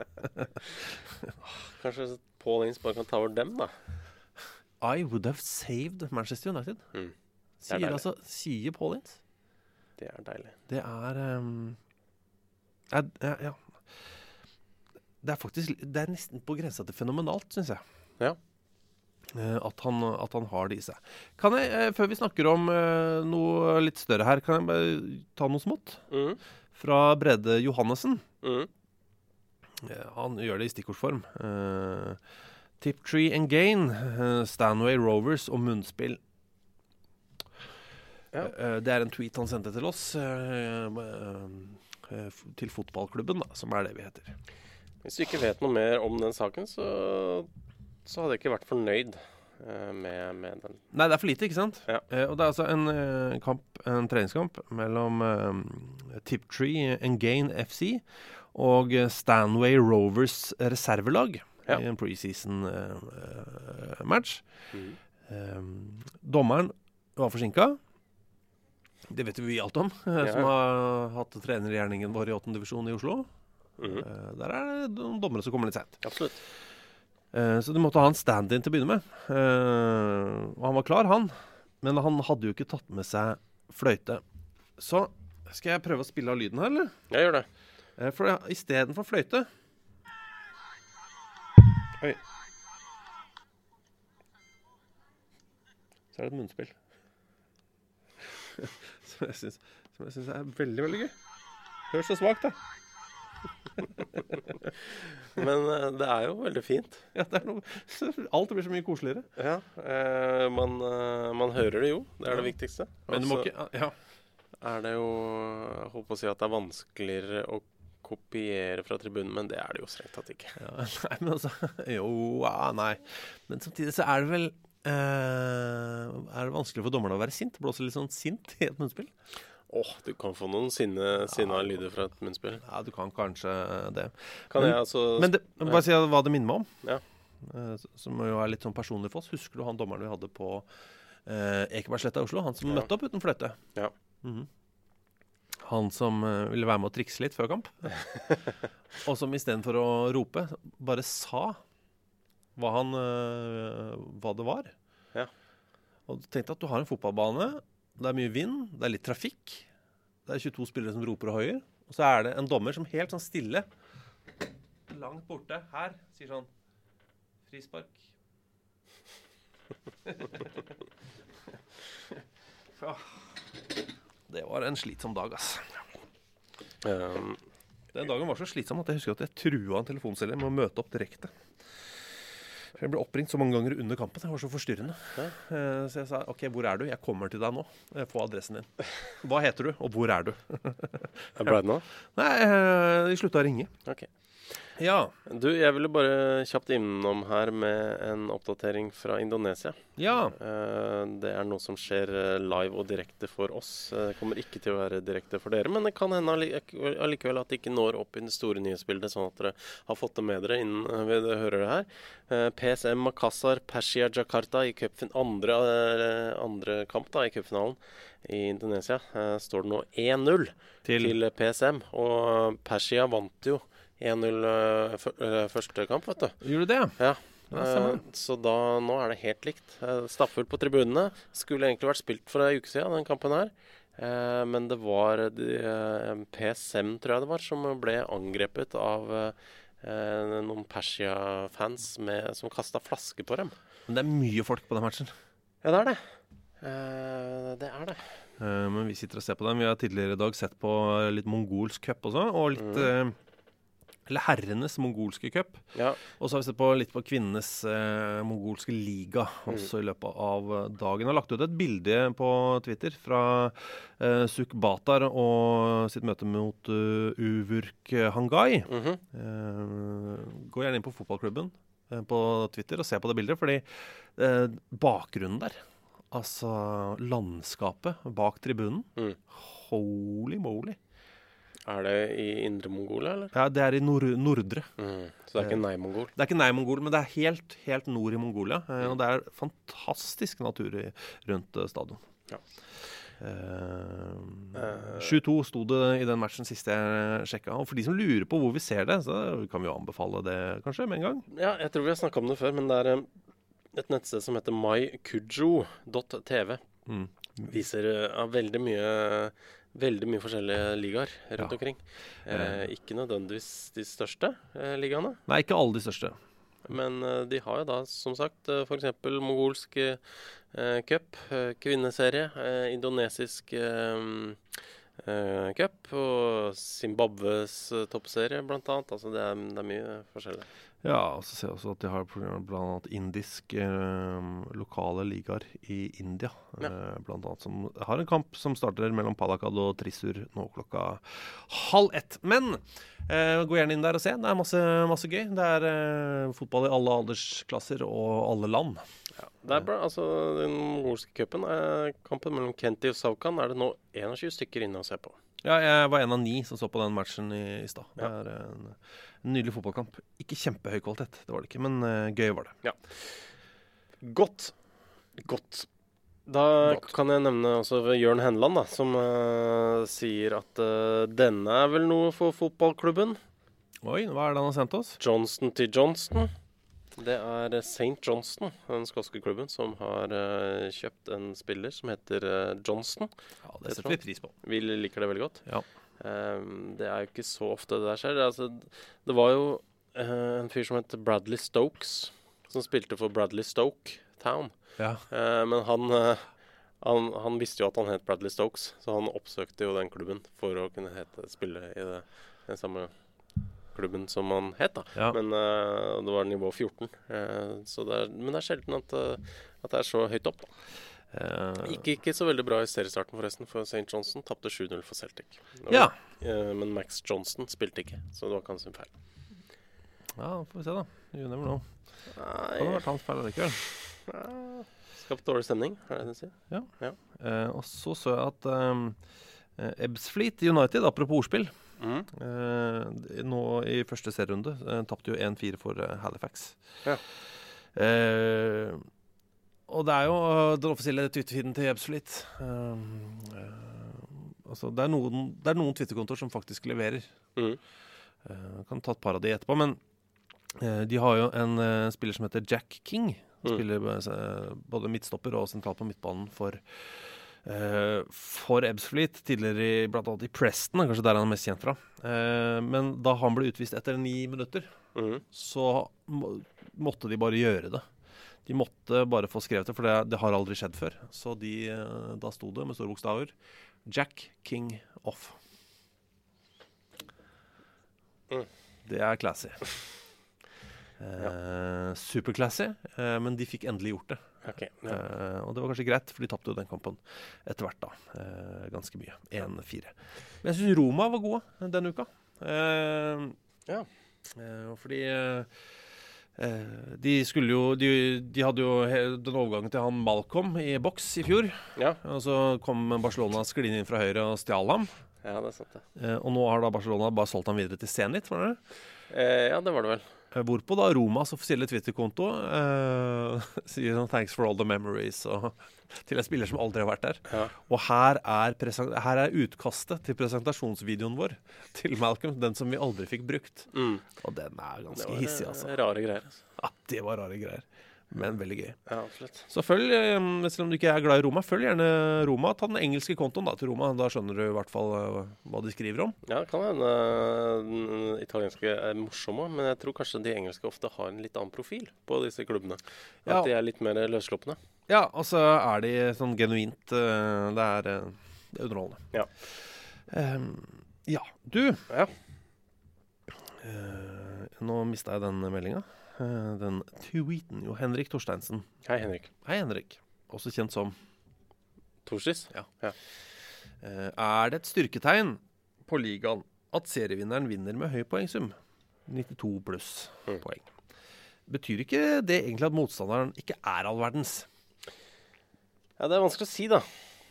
S7: Kanskje Paul Ince bare kan ta over dem da?
S6: I would have saved Manchester United. Mm. Sier, altså, sier Paul Ince.
S7: Det er deilig.
S6: Det er, um, er, er ja. Det er faktisk det er nesten på grensa til fenomenalt, synes jeg.
S7: Ja.
S6: Uh, at, han, at han har det i seg. Kan jeg, uh, før vi snakker om uh, noe litt større her, kan jeg bare ta noe smått?
S7: Mm.
S6: Fra Brede Johannesen.
S7: Mm.
S6: Uh, han gjør det i stikkordsform. Uh, Tiptree and Gain, uh, Stanway Rovers og munnspill. Ja. Uh, det er en tweet han sendte til oss, uh, uh, uh, til fotballklubben, da, som er det vi heter.
S7: Hvis du ikke vet noe mer om den saken, så, så hadde jeg ikke vært fornøyd uh, med, med den.
S6: Nei, det er for lite, ikke sant?
S7: Ja.
S6: Uh, og det er altså en, uh, kamp, en treningskamp mellom uh, Tiptree and Gain F C og Stanway Rovers reservelag. Ja. I en preseason uh, match. Mm. Um, dommeren var forsinket. Det vet vi alt om, ja. Som har hatt trenergjerningen vår i åttende divisjon i Oslo. Mm. Uh, der er det noen dommere som kommer litt sent.
S7: Absolutt.
S6: Uh, så de måtte ha en stand-in til å begynne med. Uh, og han var klar, han. Men han hadde jo ikke tatt med seg fløyte. Så skal jeg prøve å spille av lyden her, eller?
S7: Jeg gjør det.
S6: Uh, for i stedet for fløyte... Oi. Så er det et munnspill. som, jeg synes, som jeg synes er veldig, veldig gøy. Hør så svagt, da.
S7: Men uh, det er jo veldig fint.
S6: Ja, det er noe, alt blir så mye koseligere.
S7: Ja, uh, man, uh, man hører det jo. Det er ja. Det viktigste.
S6: Men du må ikke... Ja.
S7: Er det jo... Jeg håper å si at det er vanskeligere å kopiere fra tribunen, men det er det jo strengt tatt ikke.
S6: Ja, nei, men altså, jo, ja, nei. Men samtidig så er det vel, uh, er det vanskelig for dommerne å være sint? Blåse litt sånn sint i et munnspill?
S7: Åh, oh, du kan få noen sinne, sinne ja, lyder fra et munnspill.
S6: Ja, du kan kanskje det.
S7: Kan
S6: men,
S7: jeg altså...
S6: Men det, bare si hva det minner meg om.
S7: Ja.
S6: Uh, som jo er litt sånn personlig for oss. Husker du han dommeren vi hadde på uh, Ekebergsletta i Oslo? Han som ja. møtte opp uten fløyte.
S7: Ja.
S6: Mhm. Han som uh, ville være med å trikse litt før kamp. Og som i stedet for å rope, bare sa hva, han, uh, hva det var.
S7: Ja.
S6: Og du tenkte at du har en fotballbane, det er mye vind, det er litt trafikk, det er tjueto spillere som roper og høyer, og så er det en dommer som helt sånn stille, langt borte, her, sier sånn, frispark. Ja. Det var en slitsom dag, ass.
S7: Um,
S6: Den dagen var så slitsom at jeg husker at jeg trua en telefonselger med å møte opp direkte. Jeg ble oppringt så mange ganger under kampen. Det var så forstyrrende.
S7: Ja.
S6: Uh, så jeg sa, ok, hvor er du? Jeg kommer til deg nå. Få adressen din. Hva heter du, og hvor er du?
S7: Er ble det nå?
S6: Nei, uh, de sluttet å ringe.
S7: Ok.
S6: Ja.
S7: Du, jeg ville bare kjapt innom her med en oppdatering fra Indonesia.
S6: Ja.
S7: Uh, det er noe som skjer live og direkte for oss. Det kommer ikke til å være direkte for dere, men det kan hende allikevel at det ikke når opp i det store nyhetsbildet, sånn at dere har fått det med dere innen vi hører det her. Uh, P S M Makassar, Persia Jakarta i cupfin- andre, uh, andre kamp da, i cupfinalen i Indonesia. Uh, står det nå én null til. til P S M, og Persia vant jo én null uh, uh, første kamp, vet du.
S6: Gjorde du det?
S7: Ja. Uh, så da, nå er det helt likt. Uh, Staffel på tribunene. Skulle egentlig vært spilt for en uke siden, den kampen her. Uh, men det var uh, P S M, tror jeg det var, som ble angrepet av uh, noen Persia-fans med, som kastet flaske på dem.
S6: Men det er mye folk på den matchen.
S7: Ja, det er det. Uh, det er det.
S6: Uh, men vi sitter og ser på dem. Vi har tidligere i dag sett på litt mongolsk cup også, og litt...
S7: Mm.
S6: Uh, eller herrenes mongolske cup.
S7: Ja.
S6: Og så har vi sett på litt på kvinnenes eh, mongolske liga også i løpet av dagen. Jeg har lagt ut et bilde på Twitter fra eh, Suk Batar og sitt møte mot uh, Uvurk Hangai.
S7: Mm-hmm.
S6: Eh, gå gjerne inn på fotballklubben eh, på Twitter og se på det bildet, fordi eh, bakgrunnen der, altså landskapet bak tribunen,
S7: mm.
S6: holy moly.
S7: Er det i Indre Mongolia, eller?
S6: Ja, det er i nord nordre.
S7: Mm. Så det er ikke Nei-Mongol?
S6: Det er ikke Nei-Mongol, men det er helt, helt nord i Mongolia. Mm. Og det er fantastisk natur i, rundt stadion.
S7: Ja.
S6: Uh, sju to sto det i den matchen siste jeg sjekket. Og for de som lurer på hvor vi ser det, så kan vi jo anbefale det kanskje med en gang.
S7: Ja, jeg tror vi har snakket om det før, men det er et nettsted som heter my kujo dot t v. Mm. Viser uh, veldig mye... Veldig mye forskjellige ligaer rundt ja. omkring. Eh, ikke nødvendigvis de største eh, ligaene.
S6: Nei, ikke alle de største.
S7: Men eh, de har jo da, som sagt, eh, for eksempel mongolsk eh, cup, eh, kvinneserie, eh, indonesisk eh, eh, cup, og Zimbabwes eh, toppserie blant annet. Altså det er, det er mye forskjellig.
S6: Ja, og så ser jeg også at de har blant annet indisk eh, lokale ligaer i India. Ja. Eh, blant annet som har en kamp som starter mellom Palakkad og Thrissur nå klokka halv ett. Men eh, gå gjerne inn der og se. Det er masse, masse gøy. Det er eh, fotball i alle aldersklasser og alle land.
S7: Ja, det er bra. Altså, den mongolske cupen, er kampen mellom Kenti og Saukan, er det nå tjueen stykker inne å se på.
S6: Ja, jeg var en av ni som så på den matchen i, i stad.
S7: Ja.
S6: Det er en, en nydelig fotballkamp. Ikke kjempehøy kvalitet, det var det ikke, men uh, gøy var det.
S7: Ja. Godt. Godt. Da Godt. Kan jeg nevne også Jørn Henland, da, som uh, sier at uh, denne er vel noe for fotballklubben.
S6: Oi, hva er det han har sendt oss?
S7: Johnston til Johnston. Det er Saint Johnston, den skotske klubben, som har uh, kjøpt en spiller som heter uh, Johnston.
S6: Ja, det setter vi pris på.
S7: Vi liker det veldig godt.
S6: Ja.
S7: Um, det er jo ikke så ofte det der skjer. Det, altså, det var jo uh, en fyr som heter Bradley Stokes, som spilte for Bradley Stoke Town.
S6: Ja.
S7: Uh, men han, uh, han, han visste jo at han het Bradley Stokes, så han oppsøkte jo den klubben for å kunne hete, spille i det, den samme klubben som han het da.
S6: Ja.
S7: Men uh, det var nivå fjorten. Uh, så det er, men det er sjelden at, uh, at det er så høyt opp da. Uh, gikk ikke så veldig bra i seriestarten forresten, for Saint Johnson tappte sju null for Celtic. Var,
S6: ja.
S7: uh, men Max Johnston spilte ikke, så det var kanskje en feil.
S6: Ja, får vi se da. You never know.
S7: Nei.
S6: Det hadde vært hans feil likevel.
S7: Ja. Skapt dårlig stemning, er det det du sier?
S6: Ja.
S7: ja.
S6: Uh, og så så jeg at um, Ebbsfleet United, apropos ordspill,
S7: Mm.
S6: Eh, nå i første serierunde eh, tappte jo en fire for eh, Halifax.
S7: Ja.
S6: Eh, og det er jo uh, den offisielle Twitter-feeden til Ebbsfleet. Eh, eh, altså, det er noen, det er noen Twitter-kontor som faktisk leverer.
S7: Mm.
S6: Eh, kan ta et par av de etterpå, men eh, de har jo en uh, spiller som heter Jack King. Han
S7: mm. spiller
S6: uh, både midtstopper og sentral på midtbanen for Uh, for Ebbsfleet, tidligere i, blant annet i Preston, kanskje der han er mest kjent fra. Uh, men da han ble utvist etter ni minutter,
S7: mm.
S6: så må, måtte de bare gjøre det. De måtte bare få skrevet det, for det, det har aldri skjedd før. Så de, uh, da sto det med store bokstaver Jack King off.
S7: Mm.
S6: Det er classy. Uh,
S7: ja.
S6: Superclassy, uh, men de fikk endelig gjort det.
S7: Okay, ja.
S6: uh, og det var kanskje greit, for de tappte jo den kampen etter hvert da, uh, ganske mye, en fire. Men jeg synes Roma var gode denne uka. Uh,
S7: ja.
S6: Uh, fordi uh, uh, de skulle jo, de, de hadde jo den overgangen til han Malcolm i boks i fjor,
S7: ja.
S6: Og så kom Barcelona sklidd inn fra høyre og stjal ham.
S7: Ja, det er sant det.
S6: Uh, og nå har da Barcelona bare solgt ham videre til Zenit, var det?
S7: Uh, ja, det var det vel.
S6: Hvorpå da Romas offisielle Twitter-konto uh, sier sånn thanks for all the memories og, til en spiller som aldri har vært der.
S7: Ja.
S6: Og her er, her er utkastet til presentasjonsvideoen vår til Malcolm, den som vi aldri fikk brukt.
S7: Mm.
S6: Og den er ganske
S7: var,
S6: hissig, altså.
S7: Det var rare greier. Altså.
S6: Ja, det var rare greier. Men veldig gøy.
S7: Ja, absolutt.
S6: Så følg, selv om du ikke er glad i Roma, følg gjerne Roma. Ta den engelske kontoen da, til Roma. Da skjønner du i hvert fall uh, hva de skriver om.
S7: Ja, det kan hende den italienske er morsomme, men jeg tror kanskje de engelske ofte har en litt annen profil på disse klubbene. At
S6: ja.
S7: de er litt mer løsloppende.
S6: Ja, og så er de sånn genuint uh, det er uh, Det er underholdende.
S7: Ja.
S6: Um, ja, du.
S7: Ja.
S6: Uh, nå mistet jeg den meldingen. Uh, den tweeten jo. Henrik Torsteinsen.
S7: Hei, Henrik.
S6: Hei, Henrik. Også kjent som
S7: Torsis?
S6: Ja.
S7: ja.
S6: Uh, er det et styrketegn på ligaen at serievinneren vinner med høy poengsum? nittito pluss mm. poeng. Betyr ikke det egentlig at motstanderen ikke er all verdens?
S7: Ja, det er vanskelig å si da.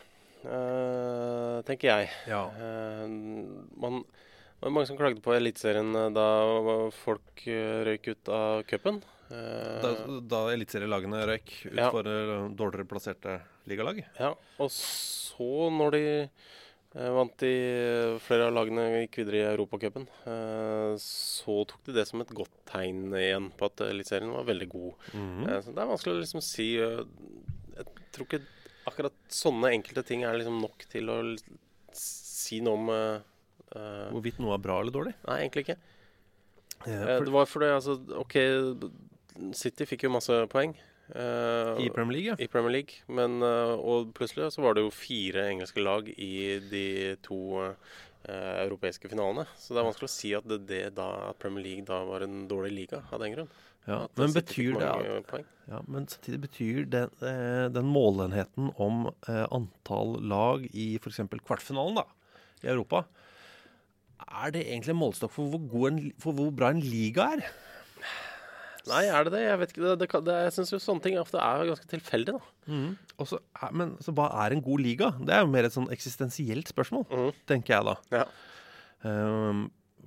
S7: Uh, tenker jeg.
S6: Ja.
S7: Uh, man, det var mange som klagde på Elitserien da folk uh, røyk ut av cupen. Uh,
S6: da da elitserielagene røyk ut
S7: ja.
S6: for uh, dårligere plasserte ligalag?
S7: Ja, og så når de uh, vant i flere av lagene gikk videre i Europacupen, uh, så tok de det som et godt tegn igjen på at Elitserien var veldig god. Mm-hmm. uh, så det er vanskelig å liksom si uh, jeg tror ikke akkurat sånne enkelte ting er liksom nok til å si noe om uh,
S6: hvorvidt noe er bra eller dårlig?
S7: Nei, egentlig ikke.
S6: Ja,
S7: for... uh, det var fordi, altså, ok, City fikk jo masse poeng. Uh,
S6: I Premier League, ja.
S7: I Premier League, men, uh, og plutselig så var det jo fire engelske lag i de to uh, europeiske finalene. Så det er vanskelig å si at, det, det da, at Premier League da var en dårlig liga av den grunn.
S6: Ja, men betyr det at, ja, men samtidig betyr den, eh, den målenheten om eh, antall lag i for eksempel kvartfinalen da, i Europa, er det egentlig en målestokk for hvor, god en, for hvor bra en liga er?
S7: Nei, er det det? Jeg vet ikke. Det, det, det, jeg synes jo sånne ting ofte er ganske tilfeldig da.
S6: Mm. Også, men så hva er en god liga? Det er jo mer et sånn eksistensielt spørsmål, mm. tenker jeg da.
S7: Ja.
S6: Um,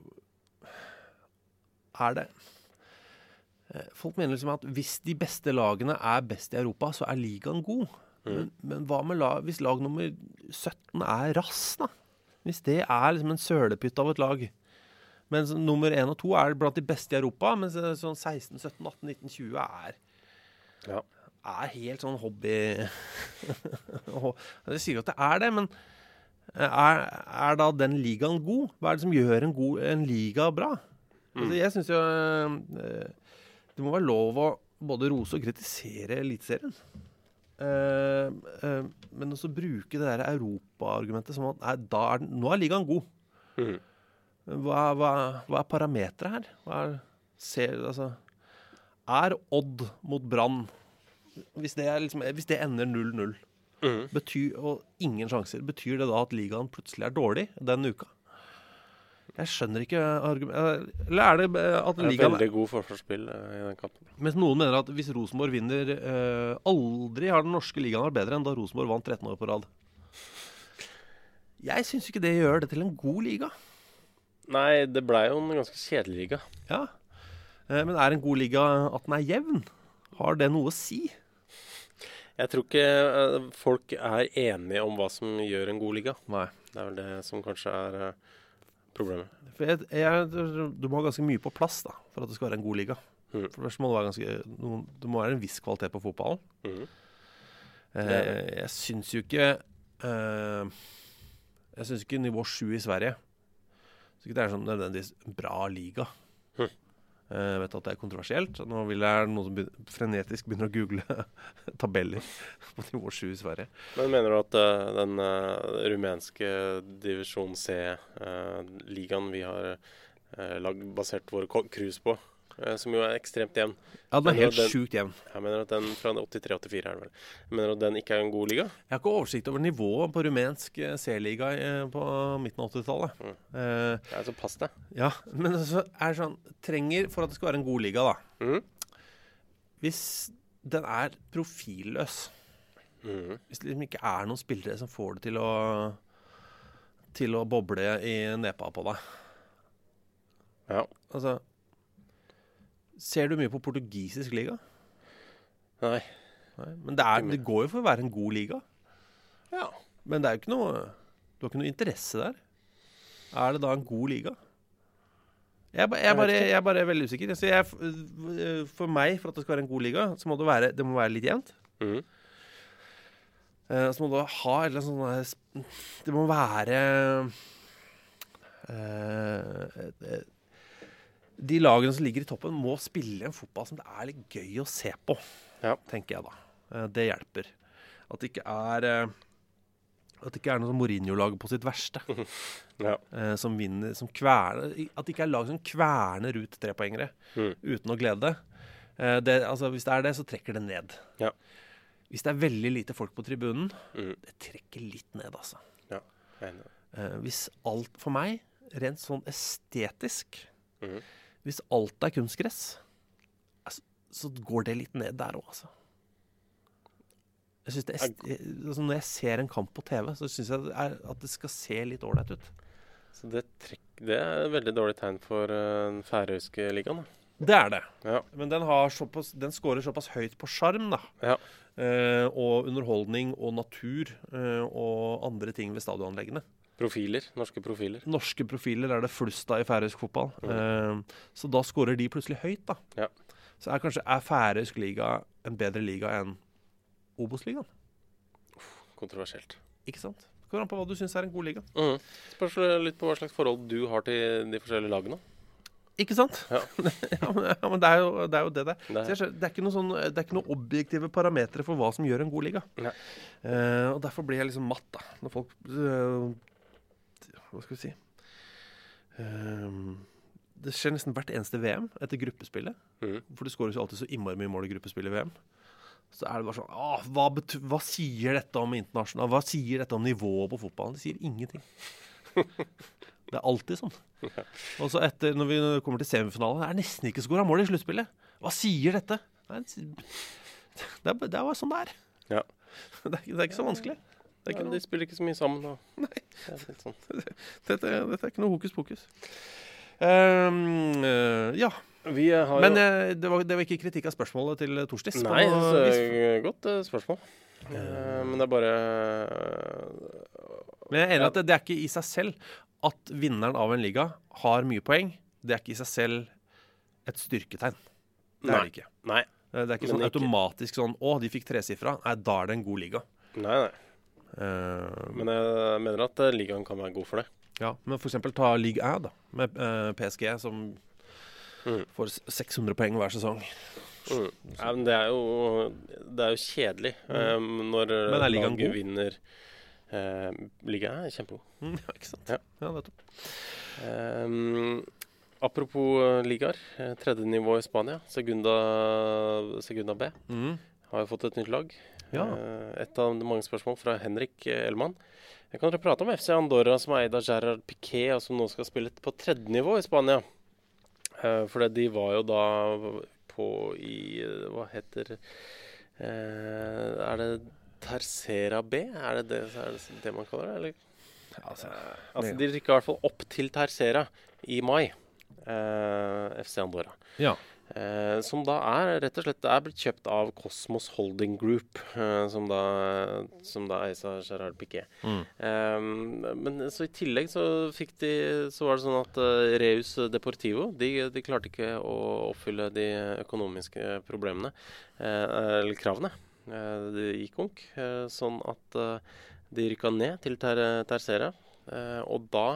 S6: er det... Folk mener liksom at hvis de beste lagene er best i Europa, så er ligaen god. Mm. Men, men hva med lag, hvis lag nummer sytten er rass, da? Hvis det er liksom en sølepytt av et lag. Mens nummer én og to er blant de beste i Europa, mens sånn seksten, sytten, atten, nitten, tjue er,
S7: ja.
S6: er helt sånn hobby. Jeg sier at det er det, men er, er da den ligaen god? Hva er det som gjør en, god, en liga bra? Mm. Altså, jeg synes jo... Øh, det må være lov å både rose og kritisere elitserien. Uh, uh, men også bruke det der Europa-argumentet som at nei, da er den, nå er ligaen god. Mm. Hva, hva, hva er parametret her? Hva er, ser, altså, er Odd mot Brann, hvis det, er liksom, hvis det ender null null, mm. betyr, og ingen sjanser, betyr det da at ligaen plutselig er dårlig den uka? Jeg skjønner ikke argument. Eller er det at ligaen...
S7: Det er veldig god forsvarsspill uh, i den kampen.
S6: Mens noen mener at hvis Rosenborg vinner, uh, aldri har den norske ligaen vært bedre enn da Rosenborg vant tretten år på rad. Jeg synes ikke det gjør det til en god liga.
S7: Nei, det ble jo en ganske kjedelig liga.
S6: Ja, uh, men er en god liga at den er jevn? Har det noe å si?
S7: Jeg tror ikke uh, folk er enige om hva som gjør en god liga.
S6: Nei.
S7: Det er vel det som kanskje er... Uh, problemet.
S6: For jeg, jeg, du må ha ganske mye på plass da, for at det skal være en god liga. Mm. For først må det være ganske, noen, det må være en viss kvalitet på fotballen. Mm. Eh, jeg synes jo ikke eh, jeg synes ikke nivå sju i Sverige, jeg synes ikke det er sånn nødvendigvis bra liga. Mm. Eh, jeg vet at det er kontroversielt. Nå vil jeg noen som begynner, frenetisk begynner å google tabeller på nivå sju i Sverige.
S7: Men mener du at uh, den uh, rumenske divisjon C-ligaen uh, vi har uh, lagd basert våre cruise på, uh, som jo er ekstremt jevn.
S6: Ja, den er helt
S7: den,
S6: sjukt jevn.
S7: Jeg mener at den fra åttitre åttifire er det vel. Jeg mener at den ikke er en god liga?
S6: Jeg har ikke oversikt over nivået på rumensk C-liga på midten av åttitallet. Mm. Uh,
S7: ja, så pass det.
S6: Ja, men så er det sånn, trenger for at det skal være en god liga da. Mm. Hvis den er profilløs, mm. hvis det liksom ikke er noen spillere som får det til å, til å boble i nepa på deg.
S7: Ja.
S6: Altså... Ser du mye på portugisisk liga?
S7: Nei.
S6: Nei, men det, er, det går jo for å være en god liga.
S7: Ja.
S6: Men det er jo ikke noe... Du har ikke noe interesse der. Er det da en god liga? Jeg, jeg, jeg, bare, jeg er bare veldig usikker. Så jeg, for meg, for at det skal være en god liga, så må det være, det må være litt jevnt. Mm. Så må du ha et eller annet sånn... Det må være... Uh, de lagene som ligger i toppen må spille en fotball som det er litt gøy å se på, ja. Tenker jeg da. Det hjelper. At det ikke er at det ikke er noe sånn Mourinho-lag på sitt verste.
S7: Ja.
S6: Eh, som vinner, som kverner, at det ikke er lag som kverner ut trepoengere
S7: Mm.
S6: uten å glede. Eh, det, altså, hvis det er det, så trekker det ned.
S7: Ja.
S6: Hvis det er veldig lite folk på tribunen,
S7: Mm.
S6: det trekker litt ned, altså.
S7: Ja, jeg er enig.
S6: Eh, hvis alt, for meg, rent sånn estetisk,
S7: Mhm.
S6: hvis alt er kunstgress, altså, så går det litt ned der også, altså. Jeg synes det er, altså når jeg ser en kamp på T V, så synes jeg det er, at det skal se litt ordentlig ut.
S7: Så det, trekk, det er et veldig dårlig tegn for uh, den færøyske ligaen, da.
S6: Det er det.
S7: Ja.
S6: Men den, har såpass, den scorer såpass høyt på skjerm, da.
S7: Ja.
S6: Eh, og underholdning og natur eh, og andre ting ved stadionanleggene.
S7: Profiler, norske profiler.
S6: Norske profiler er det flust av i færøysk fotball.
S7: Mm.
S6: Eh, så da scorer de plutselig høyt, da.
S7: Ja.
S6: Så er kanskje er færøysk liga en bedre liga enn Obos-ligaen.
S7: Kontroversielt.
S6: Ikke sant? Det kommer an på hva du synes er en god liga.
S7: Mm. Spørs litt på hva slags forhold du har til de forskjellige lagene.
S6: Ikke sant?
S7: Ja.
S6: ja, men, ja, men det er jo det er jo det. Der.
S7: Det er.
S6: Så jeg skjønner, det er ikke noe sånn, det er ikke noe objektive parametre for hva som gjør en god liga. Eh, og derfor blir jeg liksom matt, da. Når folk øh, Hva skal vi si? Eh, det skjer nesten hvert eneste V M etter gruppespillet.
S7: Mm.
S6: For det skåres jo alltid så innmari mye mål i gruppespill i V M. Så er det bare sånn Åh, hva, betyr, hva sier dette om internasjonal? Hva sier dette om nivået på fotballen? Det sier ingenting. Det er alltid sånn. Og så etter, når vi kommer til semifinalen, er det nesten ikke skåret mål i sluttspillet. Hva sier dette? Nei, det er, det er bare sånn det er.
S7: Ja.
S6: Det er, det er ikke så vanskelig. Det er ikke
S7: ja,
S6: noe...
S7: De spiller ikke så mye sammen. Da.
S6: Nei.
S7: Det er litt sånn.
S6: Dette, dette er ikke noe hokus pokus. Um, uh, ja.
S7: Vi har
S6: Men
S7: jo...
S6: uh, det, var, det var ikke kritikk av spørsmålet til Torstis.
S7: Nei, det er et godt uh, spørsmål. Uh, men det er bare
S6: Men jeg er enig at det, det er ikke i seg selv at vinneren av en liga har mye poeng. Det er ikke i seg selv et styrketegn. Det
S7: nei.
S6: er det ikke.
S7: Nei.
S6: Det er ikke
S7: Men
S6: sånn
S7: ikke...
S6: automatisk sånn, å, de fikk tresifra. Nei, da er det en god liga.
S7: Nei, nei.
S6: Uh,
S7: men jeg mener at uh, ligaen kan være god for det.
S6: Ja, men for eksempel ta Ligue un da, med uh, P S G, som mm. får seks hundre poeng hver sesong.
S7: Mm. Ja, men det er jo, det er jo kjedelig um, når laget vinner. Uh, Ligaen er kjempegod.
S6: Mm, ja, ikke sant?
S7: Ja,
S6: ja det er topp.
S7: Um, apropos uh, ligaer, uh, tredje nivå i Spania, Segunda, Segunda B,
S6: mm.
S7: har jo fått et nytt lag.
S6: Ja.
S7: Uh, et av de mange spørsmål fra Henrik Elman. Jeg kan dere prate om F C Andorra, som er eid av Gerard Piqué, og som nå skal spille på tredje nivå i Spania. Uh, for de var jo da på i, hva heter, uh, er det Tercera B? Er det det, er det, det man kaller det, eller?
S6: Ja, altså,
S7: altså, de rykker i hvert fall opp til Tercera i mai, uh, F C Andorra.
S6: Ja.
S7: Uh, som da er rett og slett er blitt kjøpt av Cosmos Holding Group, uh, som da som da eies av Gerard Piqué.
S6: Mm.
S7: Um, men så i tillegg så fikk de så var det sånn at uh, Reus Deportivo de, de klarte ikke å oppfylle de økonomiske problemene uh, eller kravene. Uh, det gikk konk, uh, sånn at uh, de rykka ned til ter Tercera, uh, og da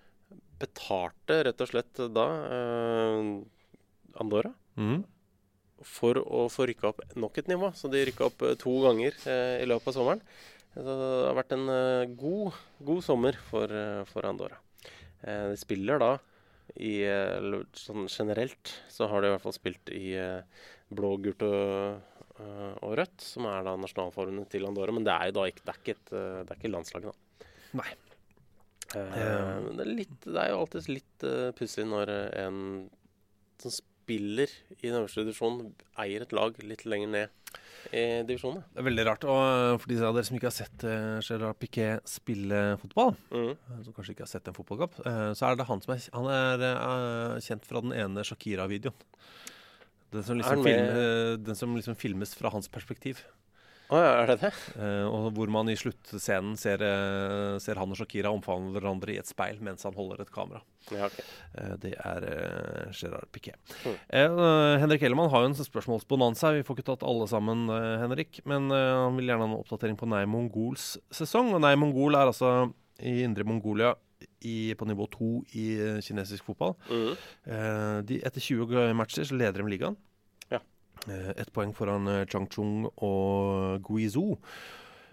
S7: betalte rett og slett da uh, Andorra
S6: mm.
S7: for å få rykka opp nok et nivå. Så de rykka opp uh, to ganger uh, i løpet av sommeren. Så det har vært en uh, god, god sommer for, uh, for Andorra. Uh, de spiller da i uh, sånn generelt så har de i hvert fall spilt i uh, blå, gult og Uh, og rødt, som er da nasjonalformene til Andorra, men det er jo da ikke, det er ikke, et, uh, det er ikke landslaget da.
S6: Nei.
S7: Uh, uh, det, er litt, det er jo alltid litt uh, pussig når en som spiller i den øverste divisjonen eier et lag litt lenger ned i divisjonen.
S6: Det er veldig rart, og for de av dere som ikke har sett uh, Gerard Piqué spille fotball,
S7: mm.
S6: som kanskje ikke har sett en fotballkamp, uh, så er det han som er, han er uh, kjent fra den ene Shakira-videoen. Den som, liksom filmer, den som liksom filmes fra hans perspektiv.
S7: Å oh, ja, er det det?
S6: Uh, og hvor man i sluttscenen ser, uh, ser han og Shakira omfavne hverandre i et speil mens han holder et kamera.
S7: Ja, okay.
S6: uh, det er uh, Gerard Piqué.
S7: Mm.
S6: Uh, Henrik Ellemann har jo en spørsmålsbonanza. Vi får ikke tatt alle sammen, uh, Henrik. Men uh, han vil gjerne ha en oppdatering på Nei Mongols sesong. Og Nei Mongol er altså i Indre Mongolia i, på nivå to i uh, kinesisk fotball.
S7: Mm.
S6: Uh, de, etter tjue matcher så leder de ligaen.
S7: Ja.
S6: Uh, ett poeng foran uh, Changchun og Guizhou.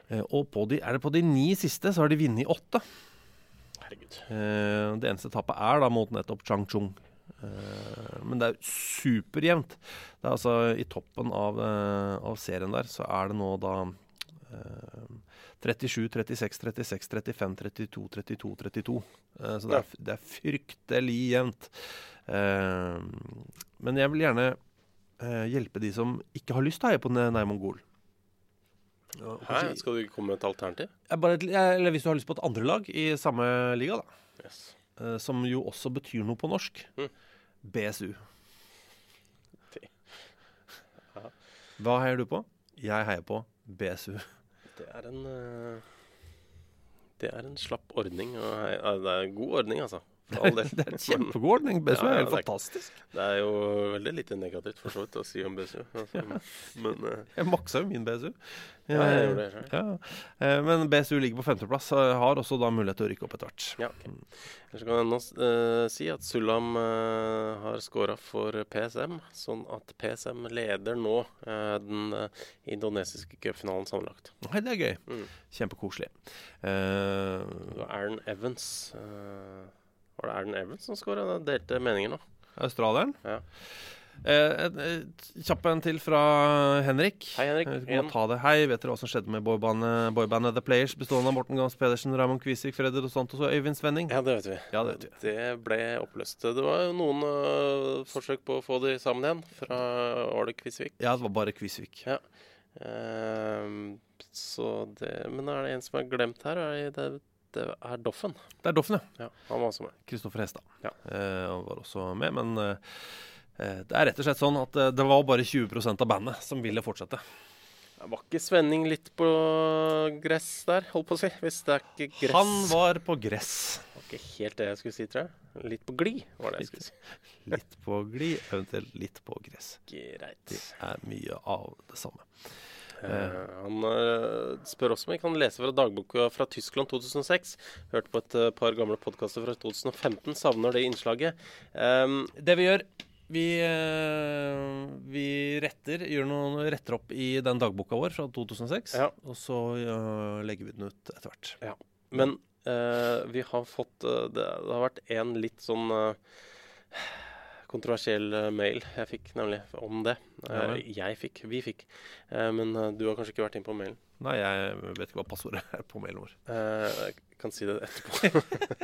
S6: Eh, og på de, er det på de ni siste, så har de vunnet åtte.
S7: Herregud.
S6: Eh, det eneste tappet er da mot nettopp Changchung. Eh, men det er superjevnt. Det er altså i toppen av, eh, av serien der, så er det nå da eh, trettisju, trettiseks, trettiseks, trettifem, trettito, trettito, trettito. Eh, så det er, det er fryktelig jevnt. Eh, men jeg vil gjerne eh, hjelpe de som ikke har lyst til å heie på Nei Mongol. Ja,
S7: Hæ? Skal du ikke komme med et alternativ?
S6: Jeg bare, jeg, eller hvis du har lyst på et andre lag i samme liga da.
S7: Yes.
S6: Eh, som jo også betyr noe på norsk.
S7: Mm.
S6: B S U.
S7: Ja.
S6: Hva heier du på? Jeg heier på B S U.
S7: Det er en Det er en slapp ordning. Og det er en god ordning, altså.
S6: Det er, det er en kjempegod ordning. B S U ja, er helt det er, fantastisk.
S7: Det er jo veldig lite negativt for så vidt å si om B S U. Altså,
S6: ja.
S7: Men, uh,
S6: jeg maksa jo min B S U.
S7: Ja, jeg gjorde det.
S6: Ja. Uh, men B S U ligger på femteplass, og har også da mulighet til å rykke opp etter hvert.
S7: Ja, okay. Så kan jeg nå uh, si at Sulam uh, har skåret for P S M, sånn at P S M leder nå uh, den uh, indonesiske cupfinalen sammenlagt.
S6: Hei, det er gøy.
S7: Mm.
S6: Kjempekoselig. Uh,
S7: det var Aaron Evans. Uh, var det Aaron Evans som skåret? Det delte meninger nå.
S6: Australieren?
S7: Ja.
S6: Eh, Kjapp en til fra Henrik.
S7: Hei, Henrik.
S6: Jeg må ta det. Hei, vet dere hva som skjedde med boybandet, boybandet The Players, bestående av Morten Gams Pedersen, Raymond Kvisvik, Freddy Dos Santos og Øyvind Svenning?
S7: Ja, det vet vi.
S6: Ja, det vet vi.
S7: Det ble oppløst. Det var jo noen uh, forsøk på å få de sammen igjen, fra Åle Kvisvik.
S6: Ja, det var bare Kvisvik.
S7: Ja. Uh, så det, men er det en som er glemt her? Er det, det er Doffen.
S6: Det er Doffen, ja.
S7: Ja, han var også med.
S6: Kristoffer Hestad.
S7: Ja.
S6: Uh, han var også med, men... Uh, Det er rett og slett sånn at det var bare tjue prosent av bandet som ville fortsette.
S7: Det var ikke Svenning litt på gress der, holdt på å si, hvis det er ikke gress.
S6: Han var på gress.
S7: Det var ikke helt det jeg skulle si, tror jeg. Litt på gli, var det jeg skulle si.
S6: Litt på gli, eventuelt litt på gress.
S7: Greit.
S6: Det er mye av det samme.
S7: Uh, han uh, spør også om jeg kan lese fra dagboka fra Tyskland to tusen og seks. Hørte på et uh, par gamle podcaster fra to tusen og femten, savner det innslaget. Um,
S6: det vi gjør... Vi, vi retter, gjør noen retter opp i den dagboka vår fra to tusen og seks,
S7: ja.
S6: Og så uh, legger vi den ut etter hvert.
S7: Ja. Men uh, vi har fått, uh, det, det har vært en litt sånn uh, kontroversiell uh, mail jeg fikk nemlig om det. Uh, ja, jeg fikk, vi fikk. Uh, men uh, du har kanskje ikke vært inn på mailen?
S6: Nei, jeg vet ikke hva passordet er på mailen vår.
S7: Uh, jeg kan si det etterpå.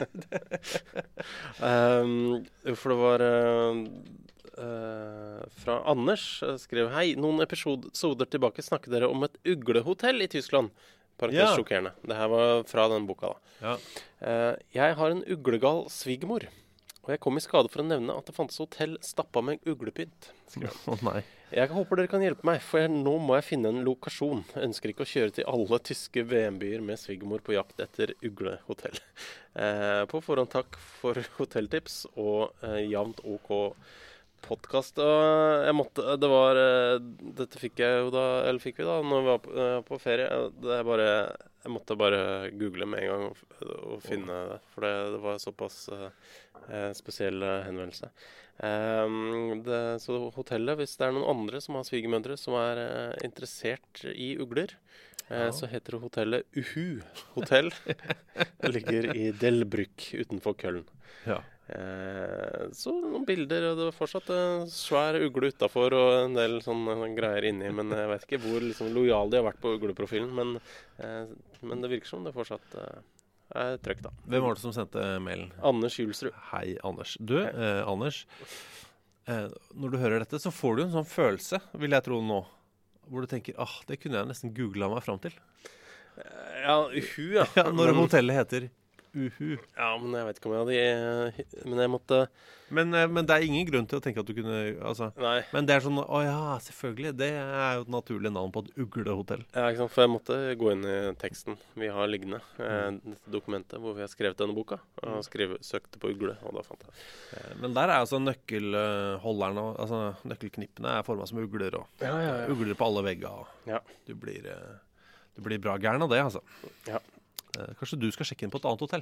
S7: um, for det var... Uh, Uh, fra Anders uh, skrev: Hei, noen episoder tilbake snakket dere om et uglehotell i Tyskland. Parentes ja. Sjokkerende. Det her var fra den boka da.
S6: Ja.
S7: Uh, jeg har en uglegal svigermor, og jeg kom i skade for å nevne at det fantes hotell stappa med uglepynt.
S6: Oh, nei.
S7: Jeg håper dere kan hjelpe meg, for jeg, nå må jeg finne en lokasjon. Jeg ønsker ikke å kjøre til alle tyske V M-byer med svigermor på jakt etter uglehotell. Uh, på forhånd takk for hotelltips og uh, jevnt OK podcast. Jeg måtte, det var, dette fikk jeg jo da, eller fikk vi da, når vi var på, på ferie. Det er bare, jeg måtte bare google med en gang og, og finne det, for det, det var såpass uh, spesiell henvendelse. Um, det, så hotellet, hvis det er noen andre som har svigermødre som er uh, interessert i ugler, uh, ja. Så heter det hotellet Uhu Hotell. Det ligger i Delbrück utenfor Köln.
S6: Ja.
S7: Eh, så noen bilder, og det var fortsatt en svær ugle utenfor og en del sånne greier inni, men jeg vet ikke hvor liksom, lojal de har vært på ugleprofilen, men, eh, men det virker som det fortsatt eh, er trøkk da.
S6: Hvem var det som sendte mailen?
S7: Anders Julsrud.
S6: Hei, Anders. Du, eh, Anders, eh, når du hører dette, så får du en sånn følelse, vil jeg tro nå, hvor du tenker, ah, det kunne jeg nesten googlet meg frem til.
S7: Ja, Uhu, ja.
S6: Ja, når men... hotellet heter Uhu.
S7: Ja, men jeg vet ikke om jeg hadde... Men jeg måtte...
S6: Men, men det er ingen grunn til å tenke at du kunne... Altså,
S7: Nei.
S6: Men det er sånn, å ja, selvfølgelig, det er jo et naturlig navn på et uglehotell.
S7: Ja, ikke sant, for jeg måtte gå inn i teksten vi har liggende, eh, dette dokumentet hvor vi har skrevet denne boka, og skrevet, søkte på ugle, og da fant jeg.
S6: Men der er altså nøkkelholderne, altså nøkkelknippene er formet som ugler, og
S7: ja, ja, ja.
S6: ugler på alle vegger, og
S7: ja.
S6: du, blir, du blir bra gæren av det, altså.
S7: Ja.
S6: Kanskje du skal sjekke inn på et annet hotell?